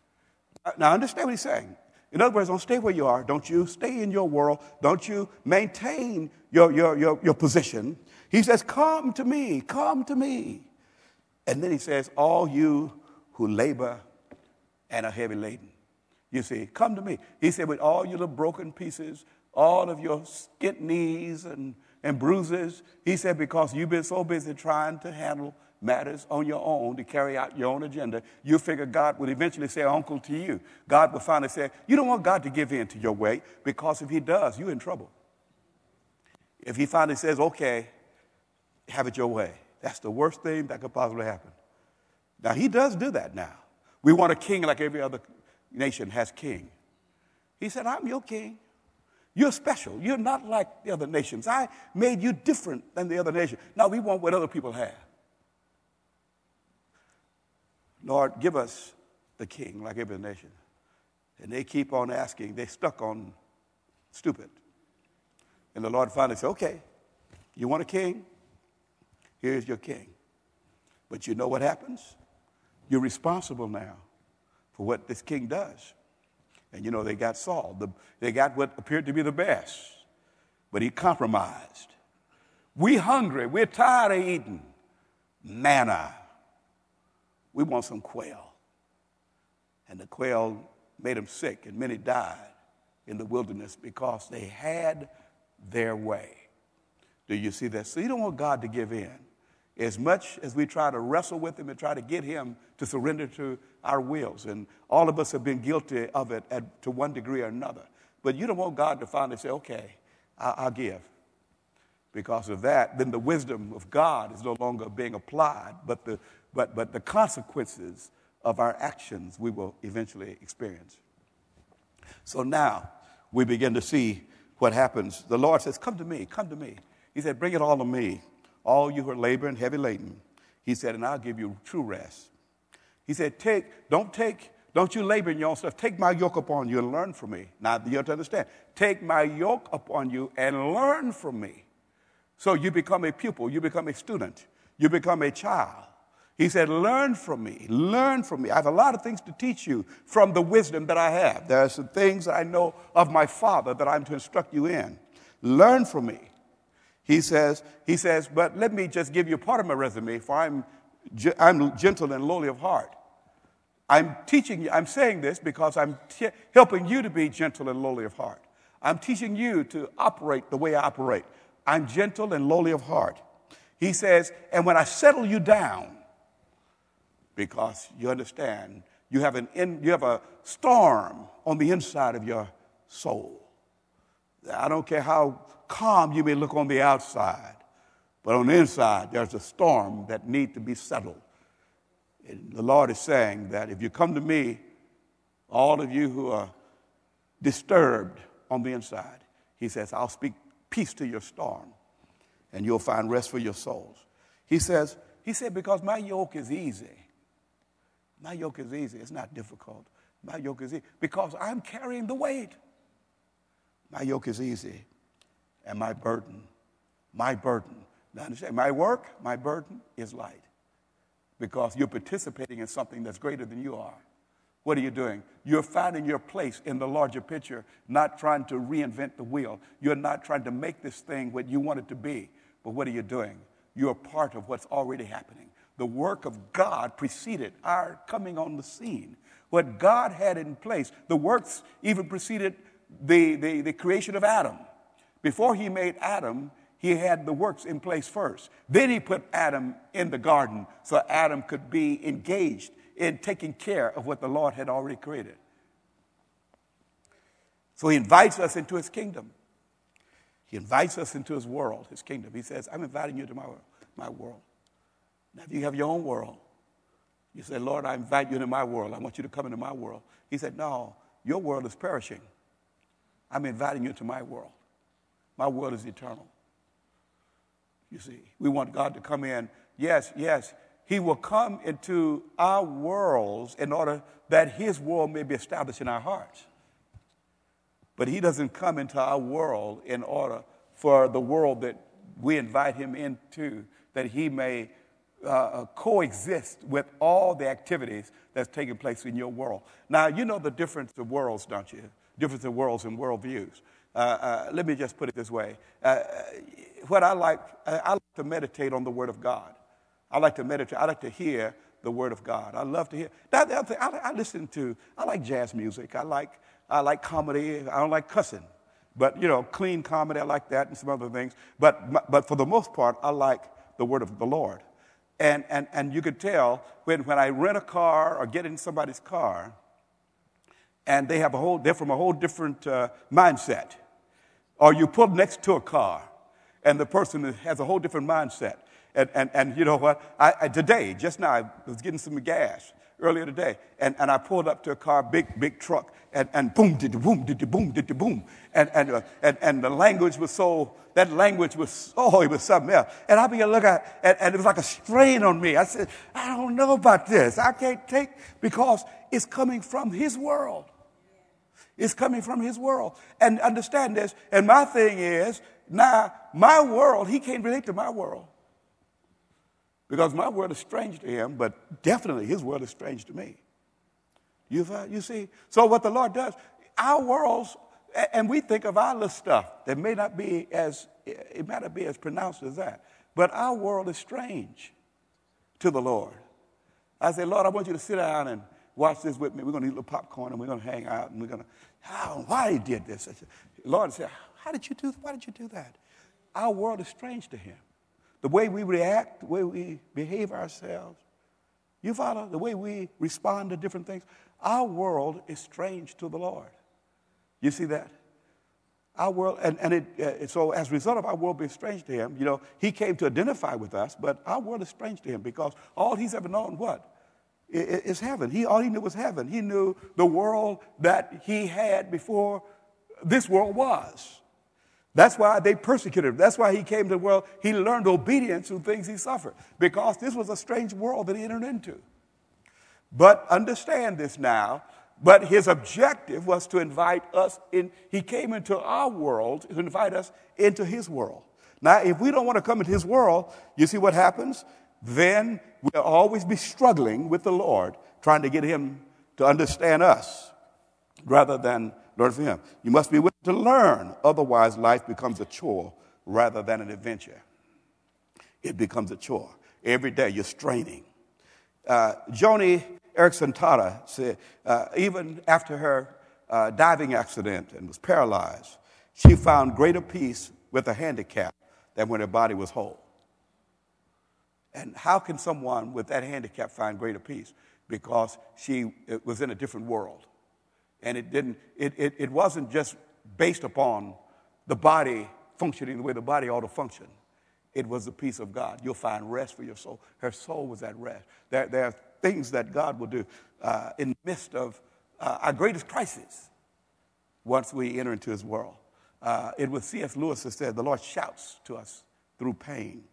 Now understand what he's saying. In other words, don't stay where you are. Don't you stay in your world. Don't you maintain your, your, your, your position. He says, come to me, come to me. And then he says, all you who labor and are heavy laden. You see, come to me. He said, with all your little broken pieces, all of your skint knees and, and bruises, he said, because you've been so busy trying to handle matters on your own, to carry out your own agenda, you figure God would eventually say uncle to you. God will finally say, you don't want God to give in to your way, because if he does, you're in trouble. If he finally says, okay, have it your way, that's the worst thing that could possibly happen. Now, he does do that now. We want a king like every other nation has king. He said, I'm your king. You're special. You're not like the other nations. I made you different than the other nations. Now we want what other people have. Lord, give us the king like every nation. And they keep on asking. They're stuck on stupid. And the Lord finally said, okay, you want a king? Here's your king. But you know what happens? You're responsible now for what this king does. And you know, they got Saul. The, they got what appeared to be the best. But he compromised. We hungry. We're tired of eating manna. We want some quail. And the quail made them sick, and many died in the wilderness because they had their way. Do you see that? So you don't want God to give in. As much as we try to wrestle with him and try to get him to surrender to our wills, and all of us have been guilty of it at, to one degree or another. But you don't want God to finally say, okay, I'll, I'll give. Because of that, then the wisdom of God is no longer being applied, but the, but, but the consequences of our actions we will eventually experience. So now we begin to see what happens. The Lord says, come to me, come to me. He said, bring it all to me. All you who are laboring, heavy laden, he said, and I'll give you true rest. He said, take, don't take, don't you labor in your own stuff. Take my yoke upon you and learn from me. Now, you have to understand. Take my yoke upon you and learn from me. So you become a pupil. You become a student. You become a child. He said, learn from me. Learn from me. I have a lot of things to teach you from the wisdom that I have. There are some things that I know of my Father that I'm to instruct you in. Learn from me. He says, he says, but let me just give you part of my resume, for I'm, I'm gentle and lowly of heart. I'm teaching you, I'm saying this because I'm t- helping you to be gentle and lowly of heart. I'm teaching you to operate the way I operate. I'm gentle and lowly of heart. He says, and when I settle you down, because you understand, you have, an in, you have a storm on the inside of your soul. I don't care how calm you may look on the outside, but on the inside, there's a storm that needs to be settled. And the Lord is saying that if you come to me, all of you who are disturbed on the inside, he says, I'll speak peace to your storm, and you'll find rest for your souls. He says, he said, because my yoke is easy. My yoke is easy. It's not difficult. My yoke is easy because I'm carrying the weight. My yoke is easy. And my burden, my burden. Now understand, my work, my burden is light. Because you're participating in something that's greater than you are. What are you doing? You're finding your place in the larger picture, not trying to reinvent the wheel. You're not trying to make this thing what you want it to be. But what are you doing? You're part of what's already happening. The work of God preceded our coming on the scene. What God had in place, the works even preceded the, the, the creation of Adam. Before he made Adam, he had the works in place first. Then he put Adam in the garden so Adam could be engaged in taking care of what the Lord had already created. So he invites us into his kingdom. He invites us into his world, his kingdom. He says, I'm inviting you to my, my world. Now, if you have your own world, you say, Lord, I invite you into my world. I want you to come into my world. He said, no, your world is perishing. I'm inviting you into my world. My world is eternal. You see, we want God to come in. Yes, yes, he will come into our worlds in order that his world may be established in our hearts. But he doesn't come into our world in order for the world that we invite him into, that he may uh, coexist with all the activities that's taking place in your world. Now, you know the difference of worlds, don't you? Difference of worlds and worldviews. Uh, uh, let me just put it this way. Uh, what I like, I like to meditate on the Word of God. I like to meditate. I like to hear the Word of God. I love to hear. That, the other thing, I, I listen to, I like jazz music. I like, I like comedy. I don't like cussing. But, you know, clean comedy, I like that and some other things. But, but for the most part, I like the Word of the Lord. And, and, and you could tell when, when I rent a car or get in somebody's car, and they have a whole, they're from a whole different uh, mindset. Or you pull next to a car, and the person has a whole different mindset. And, and, and you know what? I, I, today, just now, I was getting some gas earlier today, and, and I pulled up to a car, big, big truck, and, and boom, did the boom, did the boom, did the boom. And, and, uh, and, and the language was so, that language was, oh, it was something else. And I began to look at it, and, and it was like a strain on me. I said, I don't know about this. I can't take, because it's coming from his world. It's coming from his world. And understand this, and my thing is, now, my world, he can't relate to my world. Because my world is strange to him, but definitely his world is strange to me. You, you see? So what the Lord does, our worlds, and we think of our little stuff that may not be as, it may not be as pronounced as that, but our world is strange to the Lord. I say, Lord, I want you to sit down and watch this with me. We're going to eat a little popcorn and we're going to hang out and we're going to, how, why he did this? I said, Lord said, how did you do, why did you do that? Our world is strange to him. The way we react, the way we behave ourselves, you follow? The way we respond to different things. Our world is strange to the Lord. You see that? Our world, and, and it, uh, so as a result of our world being strange to him, you know, he came to identify with us, but our world is strange to him because all he's ever known, what? Is heaven. He, all he knew was heaven. He knew the world that he had before this world was. That's why they persecuted him. That's why he came to the world. He learned obedience through things he suffered because this was a strange world that he entered into. But understand this now. But his objective was to invite us in. He came into our world to invite us into his world. Now, if we don't want to come into his world, you see what happens? Then we'll always be struggling with the Lord, trying to get him to understand us rather than learn from him. You must be willing to learn. Otherwise, life becomes a chore rather than an adventure. It becomes a chore. Every day you're straining. Uh, Joni Eareckson Tada said, uh, even after her uh, diving accident and was paralyzed, she found greater peace with a handicap than when her body was whole. And how can someone with that handicap find greater peace? Because she was in a different world. And it didn't, it, it, it wasn't just based upon the body functioning the way the body ought to function. It was the peace of God. You'll find rest for your soul. Her soul was at rest. There, there are things that God will do uh, in the midst of uh, our greatest crisis once we enter into his world. Uh, it was C S Lewis that said, the Lord shouts to us through pain.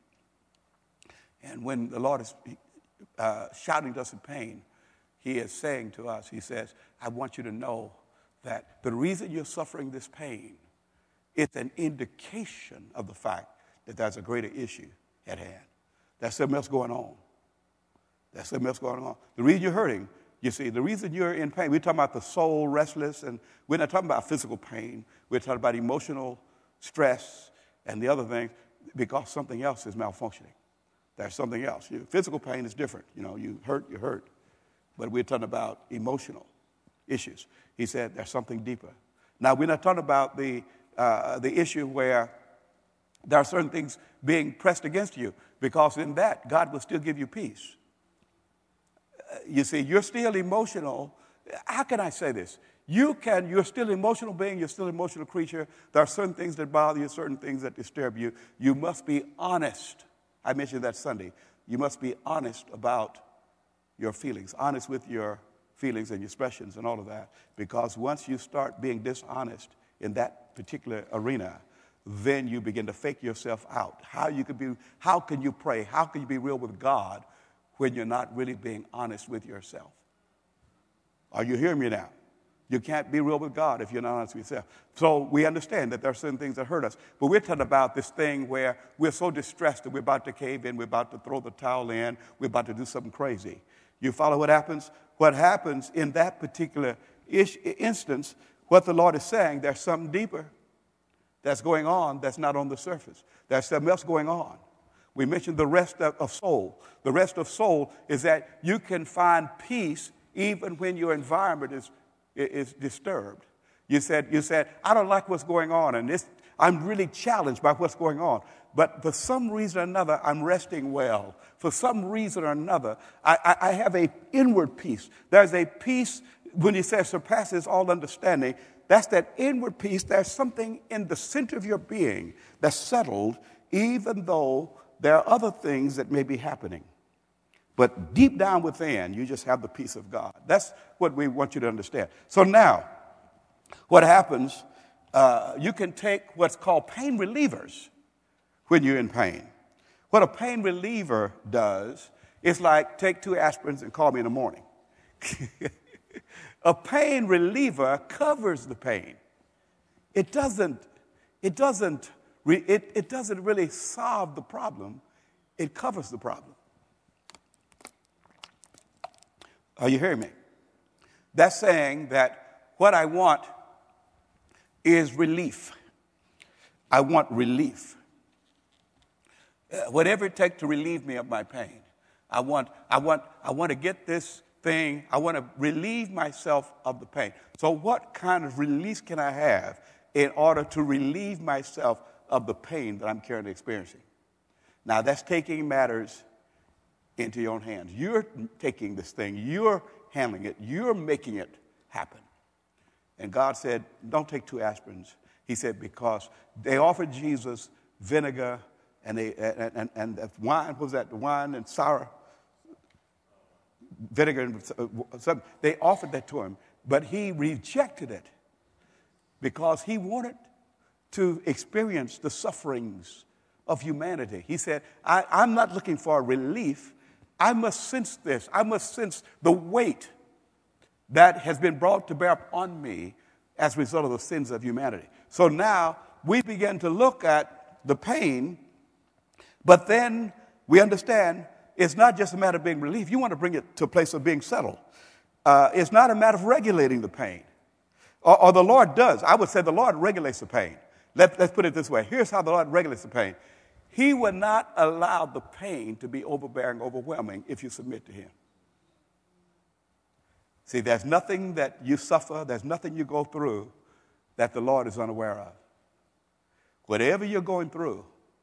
And when the Lord is uh, shouting to us in pain, he is saying to us, he says, I want you to know that the reason you're suffering this pain is an indication of the fact that there's a greater issue at hand. There's something else going on. There's something else going on. The reason you're hurting, you see, the reason you're in pain, we're talking about the soul restless, and we're not talking about physical pain. We're talking about emotional stress and the other things because something else is malfunctioning. There's something else. You, physical pain is different. You know, you hurt, you hurt. But we're talking about emotional issues. He said there's something deeper. Now, we're not talking about the, uh, the issue where there are certain things being pressed against you, because in that, God will still give you peace. Uh, you see, you're still emotional. How can I say this? You can, you're still an emotional being, you're still an emotional creature. There are certain things that bother you, certain things that disturb you. You must be honest. I mentioned that Sunday. You must be honest about your feelings, honest with your feelings and your expressions and all of that. Because once you start being dishonest in that particular arena, then you begin to fake yourself out. How you can be, how can you pray? How can you be real with God when you're not really being honest with yourself? Are you hearing me now? You can't be real with God if you're not honest with yourself. So we understand that there are certain things that hurt us. But we're talking about this thing where we're so distressed that we're about to cave in, we're about to throw the towel in, we're about to do something crazy. You follow what happens? What happens in that particular ish, instance, what the Lord is saying, there's something deeper that's going on that's not on the surface. There's something else going on. We mentioned the rest of, of soul. The rest of soul is that you can find peace even when your environment is, is disturbed. You said, you said, I don't like what's going on, and this, I'm really challenged by what's going on. But for some reason or another, I'm resting well. For some reason or another, I, I, I have an inward peace. There's a peace, when he says surpasses all understanding, that's that inward peace. There's something in the center of your being that's settled, even though there are other things that may be happening. But deep down within, you just have the peace of God. That's what we want you to understand. So now, what happens, uh, you can take what's called pain relievers when you're in pain. What a pain reliever does is like take two aspirins and call me in the morning. A pain reliever covers the pain. It doesn't, it doesn't, it, it doesn't really solve the problem. It covers the problem. Are you hearing me? That's saying that what I want is relief. I want relief. Uh, whatever it takes to relieve me of my pain. I want, I want, I want to get this thing, I want to relieve myself of the pain. So what kind of release can I have in order to relieve myself of the pain that I'm currently experiencing? Now, that's taking matters into your own hands. You're taking this thing, you're handling it, you're making it happen. And God said, don't take two aspirins. He said, because they offered Jesus vinegar and they and, and, and the wine, what was that? The wine and sour vinegar and something. They offered that to him, but he rejected it because he wanted to experience the sufferings of humanity. He said, I, I'm not looking for relief. I must sense this. I must sense the weight that has been brought to bear upon me as a result of the sins of humanity. So now we begin to look at the pain, but then we understand it's not just a matter of being relieved. You want to bring it to a place of being settled. Uh, it's not a matter of regulating the pain. Or, or the Lord does. I would say the Lord regulates the pain. Let, let's put it this way. Here's how the Lord regulates the pain. He will not allow the pain to be overbearing, overwhelming if you submit to him. See, there's nothing that you suffer, there's nothing you go through that the Lord is unaware of. Whatever you're going through,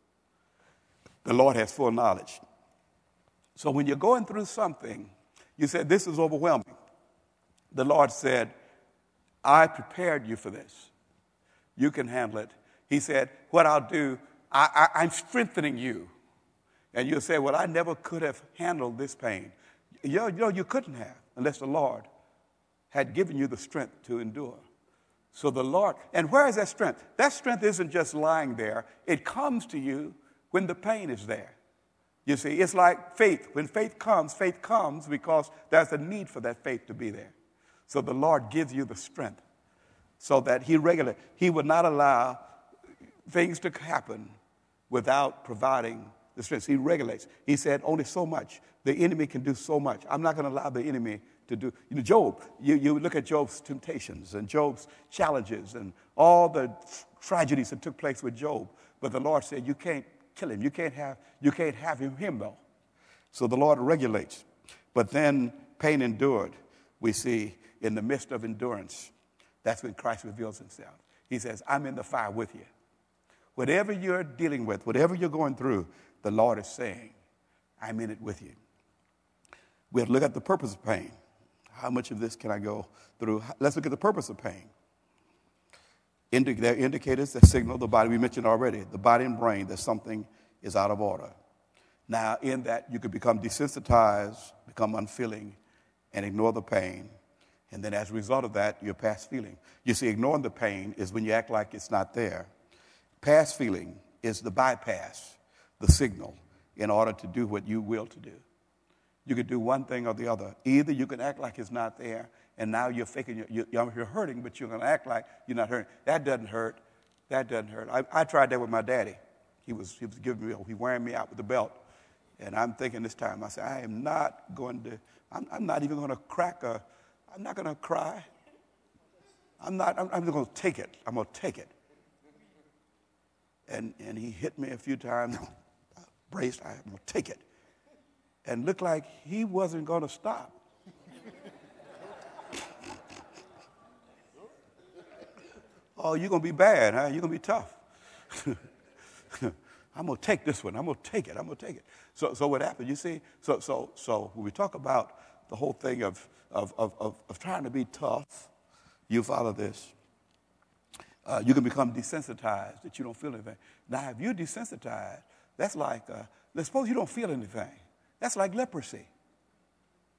the Lord has full knowledge. So when you're going through something, you said, this is overwhelming. The Lord said, I prepared you for this. You can handle it. He said, what I'll do, I, I, I'm strengthening you. And you'll say, well, I never could have handled this pain. You know, you know, you couldn't have unless the Lord had given you the strength to endure. So the Lord, and where is that strength? That strength isn't just lying there. It comes to you when the pain is there. You see, it's like faith. When faith comes, faith comes because there's a need for that faith to be there. So the Lord gives you the strength so that he regulates. He would not allow things to happen without providing the strength. He regulates. He said only so much. The enemy can do so much. I'm not going to allow the enemy to do. You know, Job, you, you look at Job's temptations and Job's challenges and all the tragedies that took place with Job. But the Lord said, you can't kill him. You can't have, you can't have him, him though. So the Lord regulates. But then pain endured, we see in the midst of endurance. That's when Christ reveals himself. He says, I'm in the fire with you. Whatever you're dealing with, whatever you're going through, the Lord is saying, I'm in it with you. We have to look at the purpose of pain. How much of this can I go through? Let's look at the purpose of pain. Indi- there are indicators that signal the body. We mentioned already, the body and brain, that something is out of order. Now, in that, you could become desensitized, become unfeeling, and ignore the pain. And then as a result of that, you're past feeling. You see, ignoring the pain is when you act like it's not there. Past feeling is the bypass, the signal, in order to do what you will to do. You could do one thing or the other. Either you can act like it's not there, and now you're faking, you're, you're hurting, but you're going to act like you're not hurting. That doesn't hurt. That doesn't hurt. I, I tried that with my daddy. He was, he was giving me, he wearing me out with the belt. And I'm thinking this time, I said, I am not going to, I'm, I'm not even going to crack a, I'm not going to cry. I'm not, I'm, I'm just going to take it. I'm going to take it. And, and he hit me a few times, braced, I'm going to take it. And looked like he wasn't going to stop. Oh, you're going to be bad, huh? You're going to be tough. I'm going to take this one. I'm going to take it. I'm going to take it. So, so what happened, you see? So, so, so when we talk about the whole thing of, of, of, of, of trying to be tough, you follow this. Uh, you can become desensitized, that you don't feel anything. Now, if you're desensitized, that's like, uh, let's suppose you don't feel anything. That's like leprosy.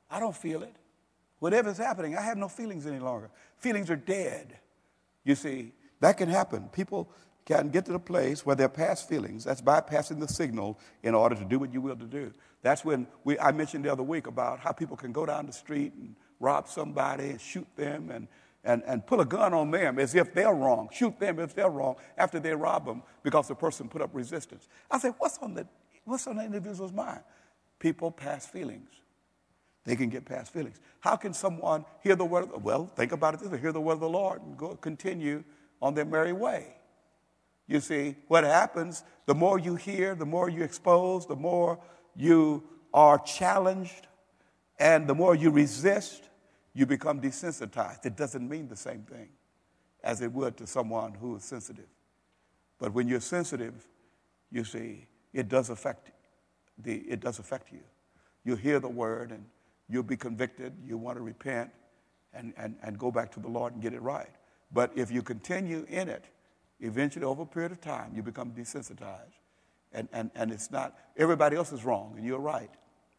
I don't feel it. Whatever's happening, I have no feelings any longer. Feelings are dead. You see, that can happen. People can get to the place where they're past feelings. That's bypassing the signal in order to do what you will to do. That's when we, I mentioned the other week about how people can go down the street and rob somebody and shoot them and, and, and pull a gun on them as if they're wrong, shoot them if they're wrong after they rob them because the person put up resistance. I say, what's on the, what's on the individual's mind? People past feelings. They can get past feelings. How can someone hear the word of the, well, think about it this way, hear the word of the Lord and go continue on their merry way? You see, what happens, the more you hear, the more you expose, the more you are challenged, and the more you resist, you become desensitized. It doesn't mean the same thing as it would to someone who is sensitive. But when you're sensitive, you see, it does affect the, it does affect you. You hear the word and you'll be convicted. You want to repent and, and, and go back to the Lord and get it right. But if you continue in it, eventually over a period of time, you become desensitized. And, and, and it's not, everybody else is wrong and you're right.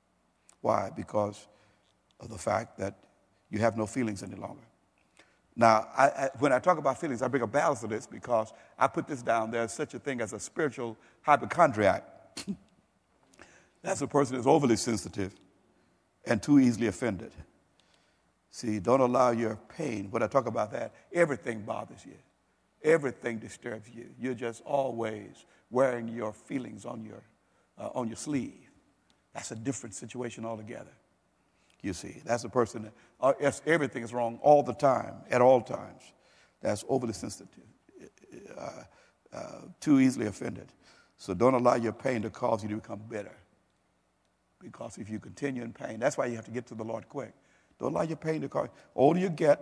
Why? Because of the fact that you have no feelings any longer. Now, I, I, when I talk about feelings, I bring a balance to this because I put this down. There's such a thing as a spiritual hypochondriac. That's a person who's overly sensitive and too easily offended. See, don't allow your pain. When I talk about that, everything bothers you. Everything disturbs you. You're just always wearing your feelings on your, uh, on your sleeve. That's a different situation altogether. You see, that's a person that uh, everything is wrong all the time, at all times. That's overly sensitive, uh, uh, too easily offended. So don't allow your pain to cause you to become bitter. Because if you continue in pain, that's why you have to get to the Lord quick. Don't allow your pain to cause. The older you get,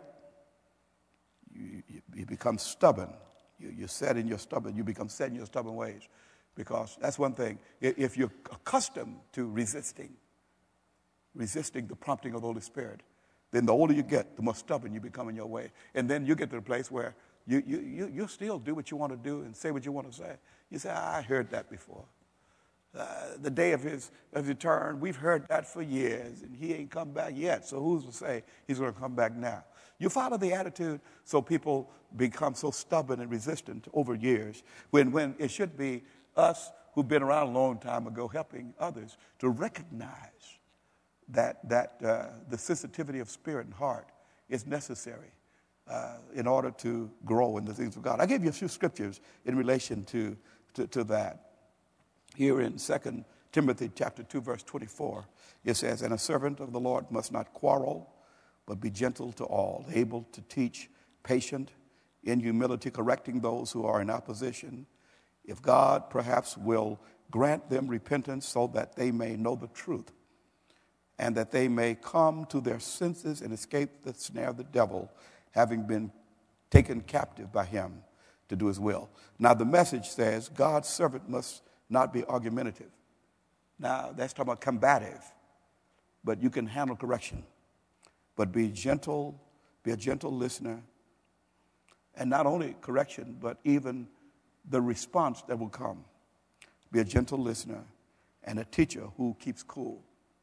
you, you, you become stubborn. You, you're set in your stubborn. You become set in your stubborn ways. Because that's one thing. If you're accustomed to resisting, resisting the prompting of the Holy Spirit, then the older you get, the more stubborn you become in your way. And then you get to the place where you you you you still do what you want to do and say what you want to say. You say, I heard that before. Uh, the day of his of return, we've heard that for years, and he ain't come back yet. So who's to say he's going to come back now? You follow the attitude, so people become so stubborn and resistant over years, when, when it should be us who've been around a long time ago helping others to recognize that, that uh, the sensitivity of spirit and heart is necessary uh, in order to grow in the things of God. I gave you a few scriptures in relation to, to, to that. Here in Second Timothy chapter two, verse twenty-four, it says, and a servant of the Lord must not quarrel, but be gentle to all, able to teach, patient, in humility, correcting those who are in opposition, if God perhaps will grant them repentance so that they may know the truth, and that they may come to their senses and escape the snare of the devil, having been taken captive by him to do his will. Now, the Message says, God's servant must not be argumentative. Now, that's talking about combative, but you can handle correction. But be gentle, be a gentle listener, and not only correction, but even the response that will come. Be a gentle listener and a teacher who keeps cool.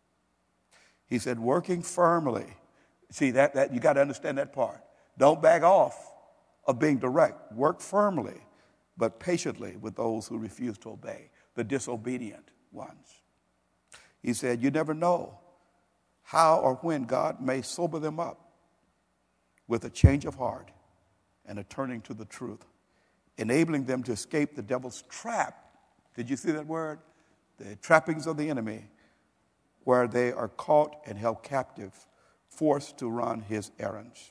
He said, working firmly. See, that, that you got to understand that part. Don't back off of being direct. Work firmly, but patiently with those who refuse to obey, the disobedient ones. He said, you never know how or when God may sober them up with a change of heart and a turning to the truth, enabling them to escape the devil's trap. Did you see that word? The trappings of the enemy, where they are caught and held captive, forced to run his errands.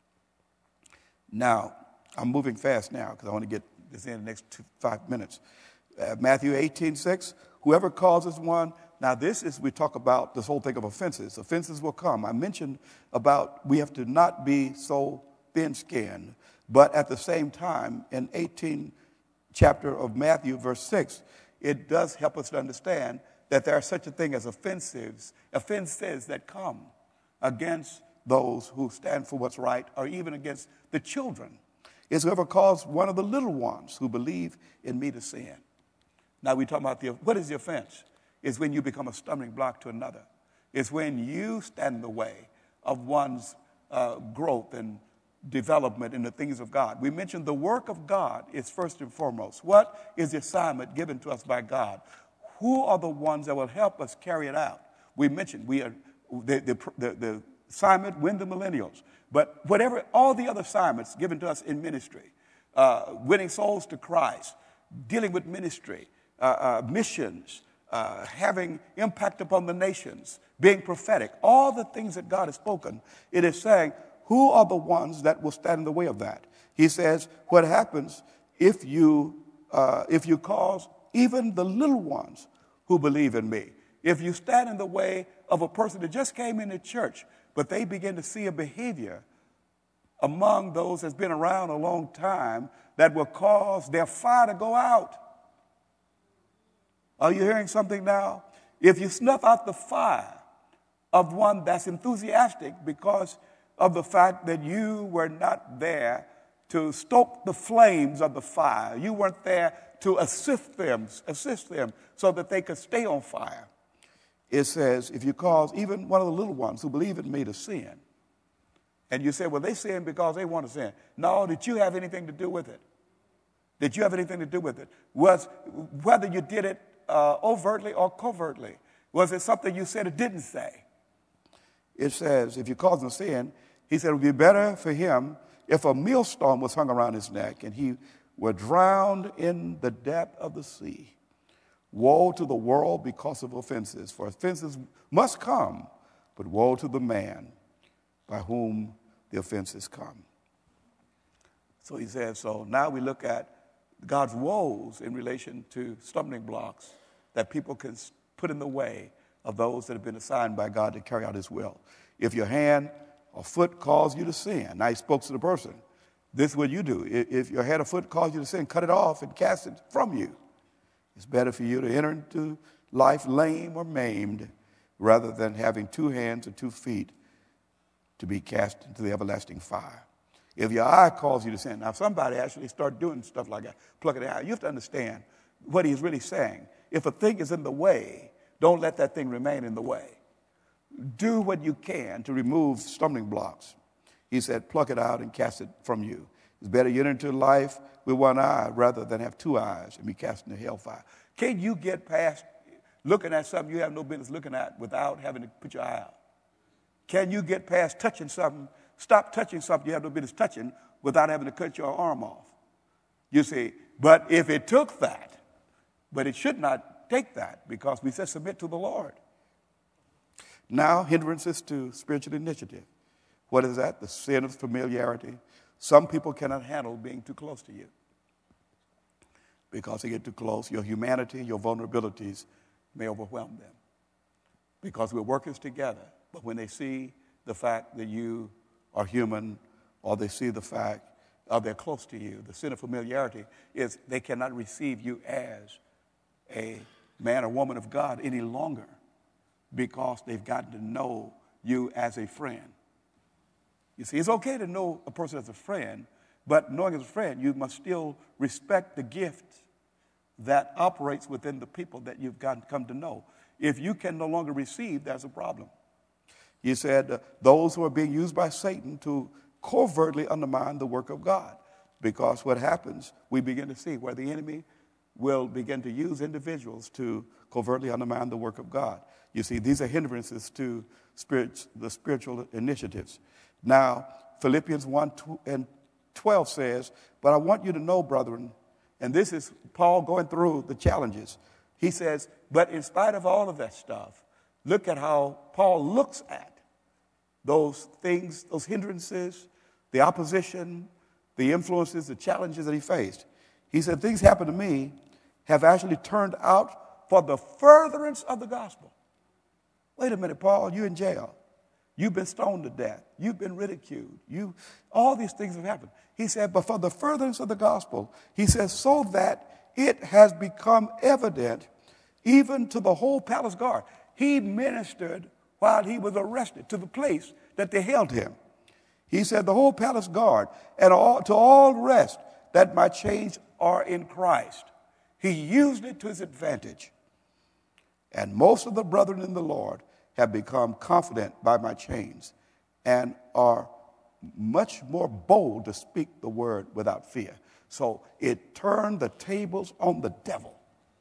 Now, I'm moving fast now because I want to get this in the next two, five minutes. Uh, Matthew eighteen six, whoever causes one. Now, this is, we talk about this whole thing of offenses. Offenses will come. I mentioned about we have to not be so thin-skinned, but at the same time, in eighteenth chapter of Matthew, verse six, it does help us to understand that there are such a thing as offensives, offenses that come against those who stand for what's right, or even against the children. Is whoever calls one of the little ones who believe in me to sin. Now we talk about the, what is the offense? Is when you become a stumbling block to another. It's when you stand in the way of one's uh, growth and development in the things of God. We mentioned the work of God is first and foremost. What is the assignment given to us by God? Who are the ones that will help us carry it out? We mentioned we are the, the, the, the assignment, win the millennials. But whatever, all the other assignments given to us in ministry, uh, winning souls to Christ, dealing with ministry, uh, uh, missions, uh, having impact upon the nations, being prophetic, all the things that God has spoken, it is saying, who are the ones that will stand in the way of that? He says, what happens if you, uh, if you cause even the little ones who believe in me, if you stand in the way of a person that just came into church, but they begin to see a behavior among those that's been around a long time that will cause their fire to go out. Are you hearing something now? If you snuff out the fire of one that's enthusiastic because of the fact that you were not there to stoke the flames of the fire, you weren't there to assist them, assist them so that they could stay on fire. It says, if you cause even one of the little ones who believe in me to sin, and you say, well, they sin because they want to sin. No, did you have anything to do with it? Did you have anything to do with it? Was whether you did it uh, overtly or covertly, was it something you said or didn't say? It says, if you cause them sin, he said it would be better for him if a millstone was hung around his neck and he were drowned in the depth of the sea. Woe to the world because of offenses, for offenses must come, but woe to the man by whom the offenses come. So he says, so now we look at God's woes in relation to stumbling blocks that people can put in the way of those that have been assigned by God to carry out his will. If your hand or foot calls you to sin, now he spoke to the person, this is what you do. If your hand or foot calls you to sin, cut it off and cast it from you. It's better for you to enter into life lame or maimed rather than having two hands or two feet to be cast into the everlasting fire. If your eye calls you to sin, now if somebody actually start doing stuff like that, pluck it out, you have to understand what he's really saying. If a thing is in the way, don't let that thing remain in the way. Do what you can to remove stumbling blocks. He said, pluck it out and cast it from you. It's better you enter into life with one eye rather than have two eyes and be cast into hellfire. Can you get past looking at something you have no business looking at without having to put your eye out? Can you get past touching something, stop touching something you have no business touching without having to cut your arm off? You see, but if it took that, but it should not take that because we said submit to the Lord. Now, hindrances to spiritual initiative. What is that? The sin of familiarity. Some people cannot handle being too close to you. Because they get too close, your humanity, your vulnerabilities may overwhelm them. Because we're workers together. But when they see the fact that you are human, or they see the fact or they're close to you, the sin of familiarity is they cannot receive you as a man or woman of God any longer because they've gotten to know you as a friend. You see, it's okay to know a person as a friend, but knowing as a friend, you must still respect the gift that operates within the people that you've gotten come to know. If you can no longer receive, there's a problem. He said, uh, those who are being used by Satan to covertly undermine the work of God. Because what happens, we begin to see where the enemy will begin to use individuals to covertly undermine the work of God. You see, these are hindrances to spirit, the spiritual initiatives. Now, Philippians one and twelve says, but I want you to know, brethren, and this is Paul going through the challenges. He says, but in spite of all of that stuff, look at how Paul looks at those things, those hindrances, the opposition, the influences, the challenges that he faced. He said, things happened to me have actually turned out for the furtherance of the gospel. Wait a minute, Paul, you're in jail. You've been stoned to death. You've been ridiculed. You, all these things have happened. He said, but for the furtherance of the gospel, he says, so that it has become evident even to the whole palace guard. He ministered while he was arrested to the place that they held him. He said, the whole palace guard and all, to all the rest that my chains are in Christ. He used it to his advantage. And most of the brethren in the Lord have become confident by my chains and are much more bold to speak the word without fear. So it turned the tables on the devil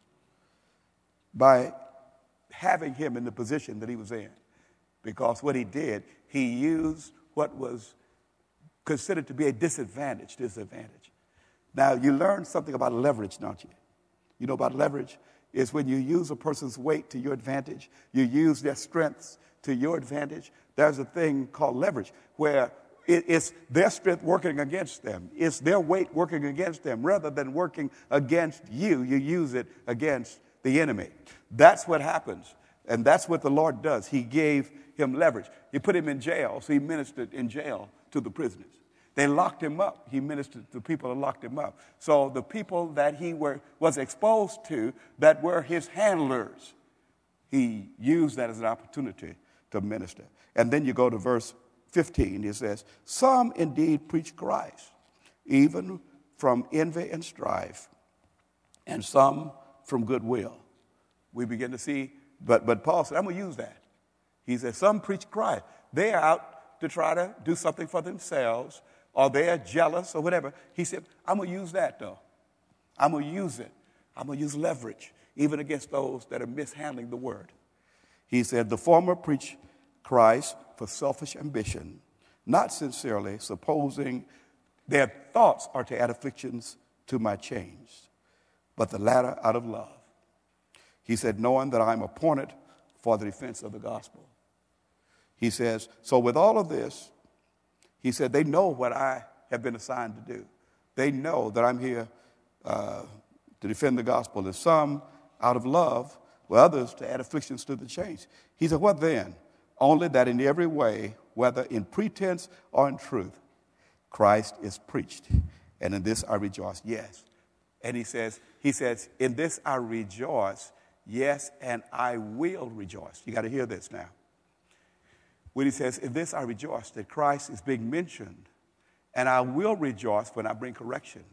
by having him in the position that he was in. Because what he did, he used what was considered to be a disadvantage, disadvantage. Now, you learn something about leverage, don't you? You know about leverage? Is when you use a person's weight to your advantage, you use their strengths to your advantage. There's a thing called leverage where it's their strength working against them. It's their weight working against them. Rather than working against you, you use it against the enemy. That's what happens. And that's what the Lord does. He gave him leverage. He put him in jail, so he ministered in jail to the prisoners. They locked him up. He ministered to the people that locked him up. So the people that he were, was exposed to that were his handlers, he used that as an opportunity to minister. And then you go to verse fifteen. It says, some indeed preach Christ, even from envy and strife, and some from goodwill. We begin to see, but, but Paul said, I'm going to use that. He said, some preach Christ. They are out to try to do something for themselves, or they're jealous or whatever. He said, I'm going to use that, though. I'm going to use it. I'm going to use leverage, even against those that are mishandling the word. He said, the former preach Christ for selfish ambition, not sincerely, supposing their thoughts are to add afflictions to my chains, but the latter out of love. He said, knowing that I'm appointed for the defense of the gospel. He says, so with all of this, he said, they know what I have been assigned to do. They know that I'm here uh, to defend the gospel. And some out of love, while others to add afflictions to the chains. He said, what then? Only that in every way, whether in pretense or in truth, Christ is preached. And in this I rejoice. Yes. And he says, he says, in this I rejoice. Yes, and I will rejoice. You got to hear this now. When he says, in this I rejoice, that Christ is being mentioned, and I will rejoice when I bring correction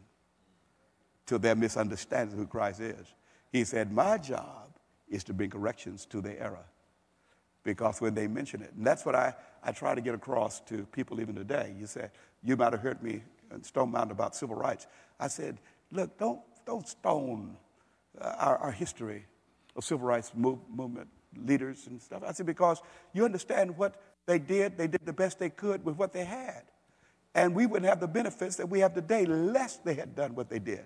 to their misunderstanding of who Christ is. He said, my job is to bring corrections to their error, because when they mention it, and that's what I, I try to get across to people even today. You said, you might have heard me in Stone Mountain about civil rights. I said, look, don't, don't stone uh, our, our history of civil rights move, movement leaders and stuff. I said, because you understand what they did. They did the best they could with what they had. And we wouldn't have the benefits that we have today lest they had done what they did.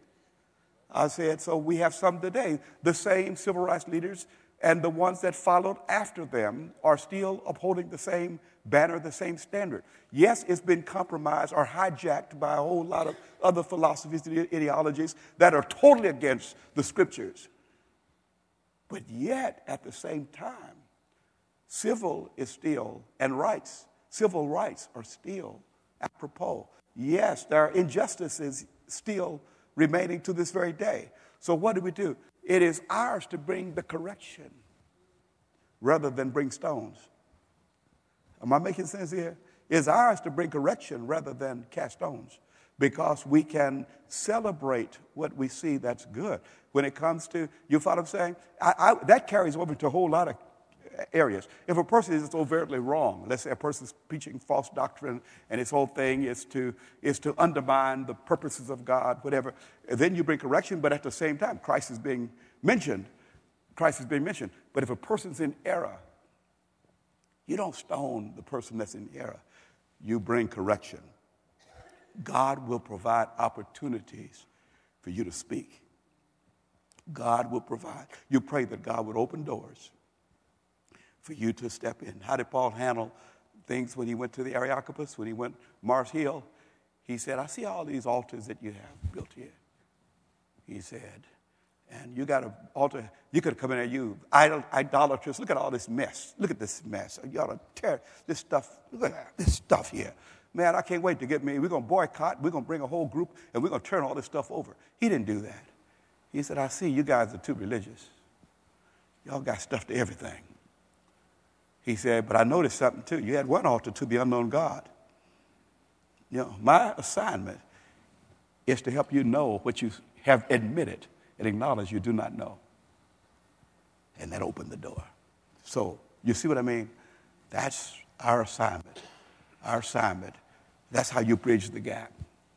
I said, so we have some today. The same civil rights leaders and the ones that followed after them are still upholding the same banner, the same standard. Yes, it's been compromised or hijacked by a whole lot of other philosophies and ideologies that are totally against the scriptures. But yet, at the same time, civil is still, and rights, civil rights are still apropos. Yes, there are injustices still remaining to this very day. So what do we do? It is ours to bring the correction rather than bring stones. Am I making sense here? It's ours to bring correction rather than cast stones, because we can celebrate what we see that's good. When it comes to, you follow what I'm saying? I, I, that carries over to a whole lot of areas. If a person is overtly wrong, let's say a person's preaching false doctrine and his whole thing is to, is to undermine the purposes of God, whatever, then you bring correction, but at the same time, Christ is being mentioned. Christ is being mentioned. But if a person's in error, you don't stone the person that's in error. You bring correction. God will provide opportunities for you to speak. God will provide. You pray that God would open doors for you to step in. How did Paul handle things when he went to the Areopagus, when he went Mars Hill? He said, I see all these altars that you have built here. He said, and you got an altar, you could come in there, you idol, idolatrous, look at all this mess. Look at this mess. You ought to tear this stuff, look at this stuff here. Man, I can't wait to get me, we're going to boycott, we're going to bring a whole group, and we're going to turn all this stuff over. He didn't do that. He said, I see you guys are too religious. Y'all got stuff to everything. He said, but I noticed something too. You had one altar to the unknown God. You know, my assignment is to help you know what you have admitted and acknowledged you do not know. And that opened the door. So You see what I mean? That's our assignment. Our assignment. That's how you bridge the gap.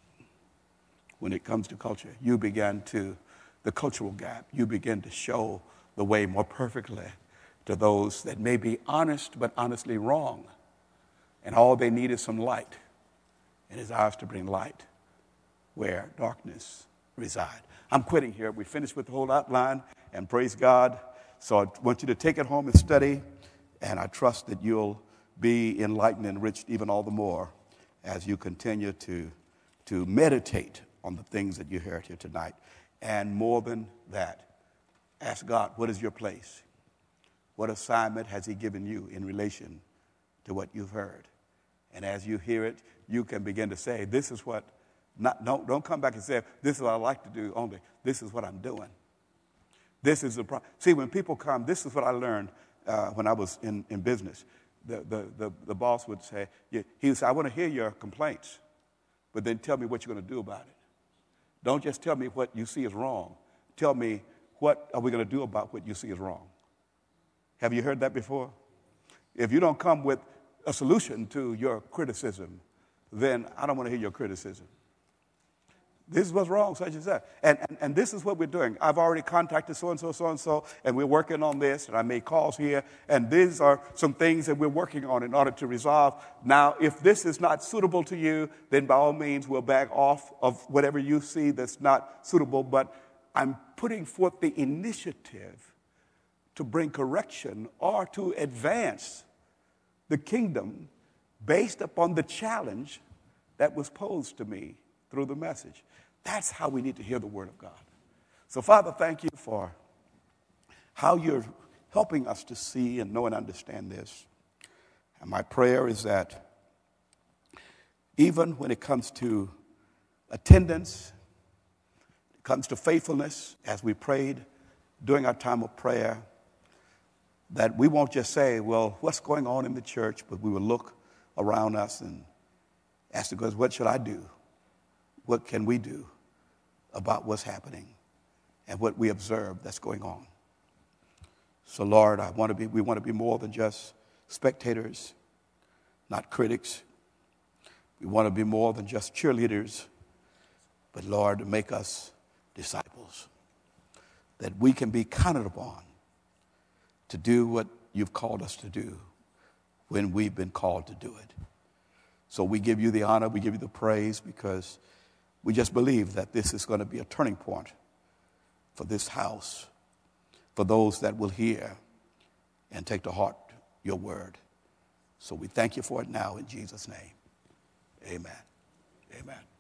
When it comes to culture, you begin to, the cultural gap, you begin to show the way more perfectly to those that may be honest but honestly wrong. And all they need is some light. And it's ours to bring light where darkness resides. I'm quitting here. We finished with the whole outline, and praise God. So I want you to take it home and study, and I trust that you'll be enlightened and enriched even all the more as you continue to, to meditate on the things that you heard here tonight. And more than that, ask God, what is your place? What assignment has he given you in relation to what you've heard? And as you hear it, you can begin to say, this is what, not, don't, don't come back and say, this is what I like to do only. This is what I'm doing. This is the problem. See, when people come, this is what I learned uh, when I was in, in business. The, the, the, the boss would say, he would say, I want to hear your complaints, but then tell me what you're going to do about it. Don't just tell me what you see is wrong. Tell me, what are we going to do about what you see is wrong? Have you heard that before? If you don't come with a solution to your criticism, then I don't want to hear your criticism. This is what's wrong, such as that. And, and, and this is what we're doing. I've already contacted so-and-so, so-and-so, and we're working on this, and I made calls here, and these are some things that we're working on in order to resolve. Now, if this is not suitable to you, then by all means, we'll back off of whatever you see that's not suitable, but I'm putting forth the initiative to bring correction or to advance the kingdom based upon the challenge that was posed to me through the message. That's how we need to hear the word of God. So, Father, thank you for how you're helping us to see and know and understand this. And my prayer is that even when it comes to attendance, it comes to faithfulness, as we prayed during our time of prayer, that we won't just say, well, what's going on in the church, but we will look around us and ask the God, what should I do? What can we do about what's happening and what we observe that's going on? So, Lord, I want to be, we want to be more than just spectators, not critics. We want to be more than just cheerleaders, but, Lord, make us disciples, that we can be counted upon to do what you've called us to do when we've been called to do it. So we give you the honor, we give you the praise, because we just believe that this is going to be a turning point for this house, for those that will hear and take to heart your word. So we thank you for it now in Jesus' name. Amen. Amen.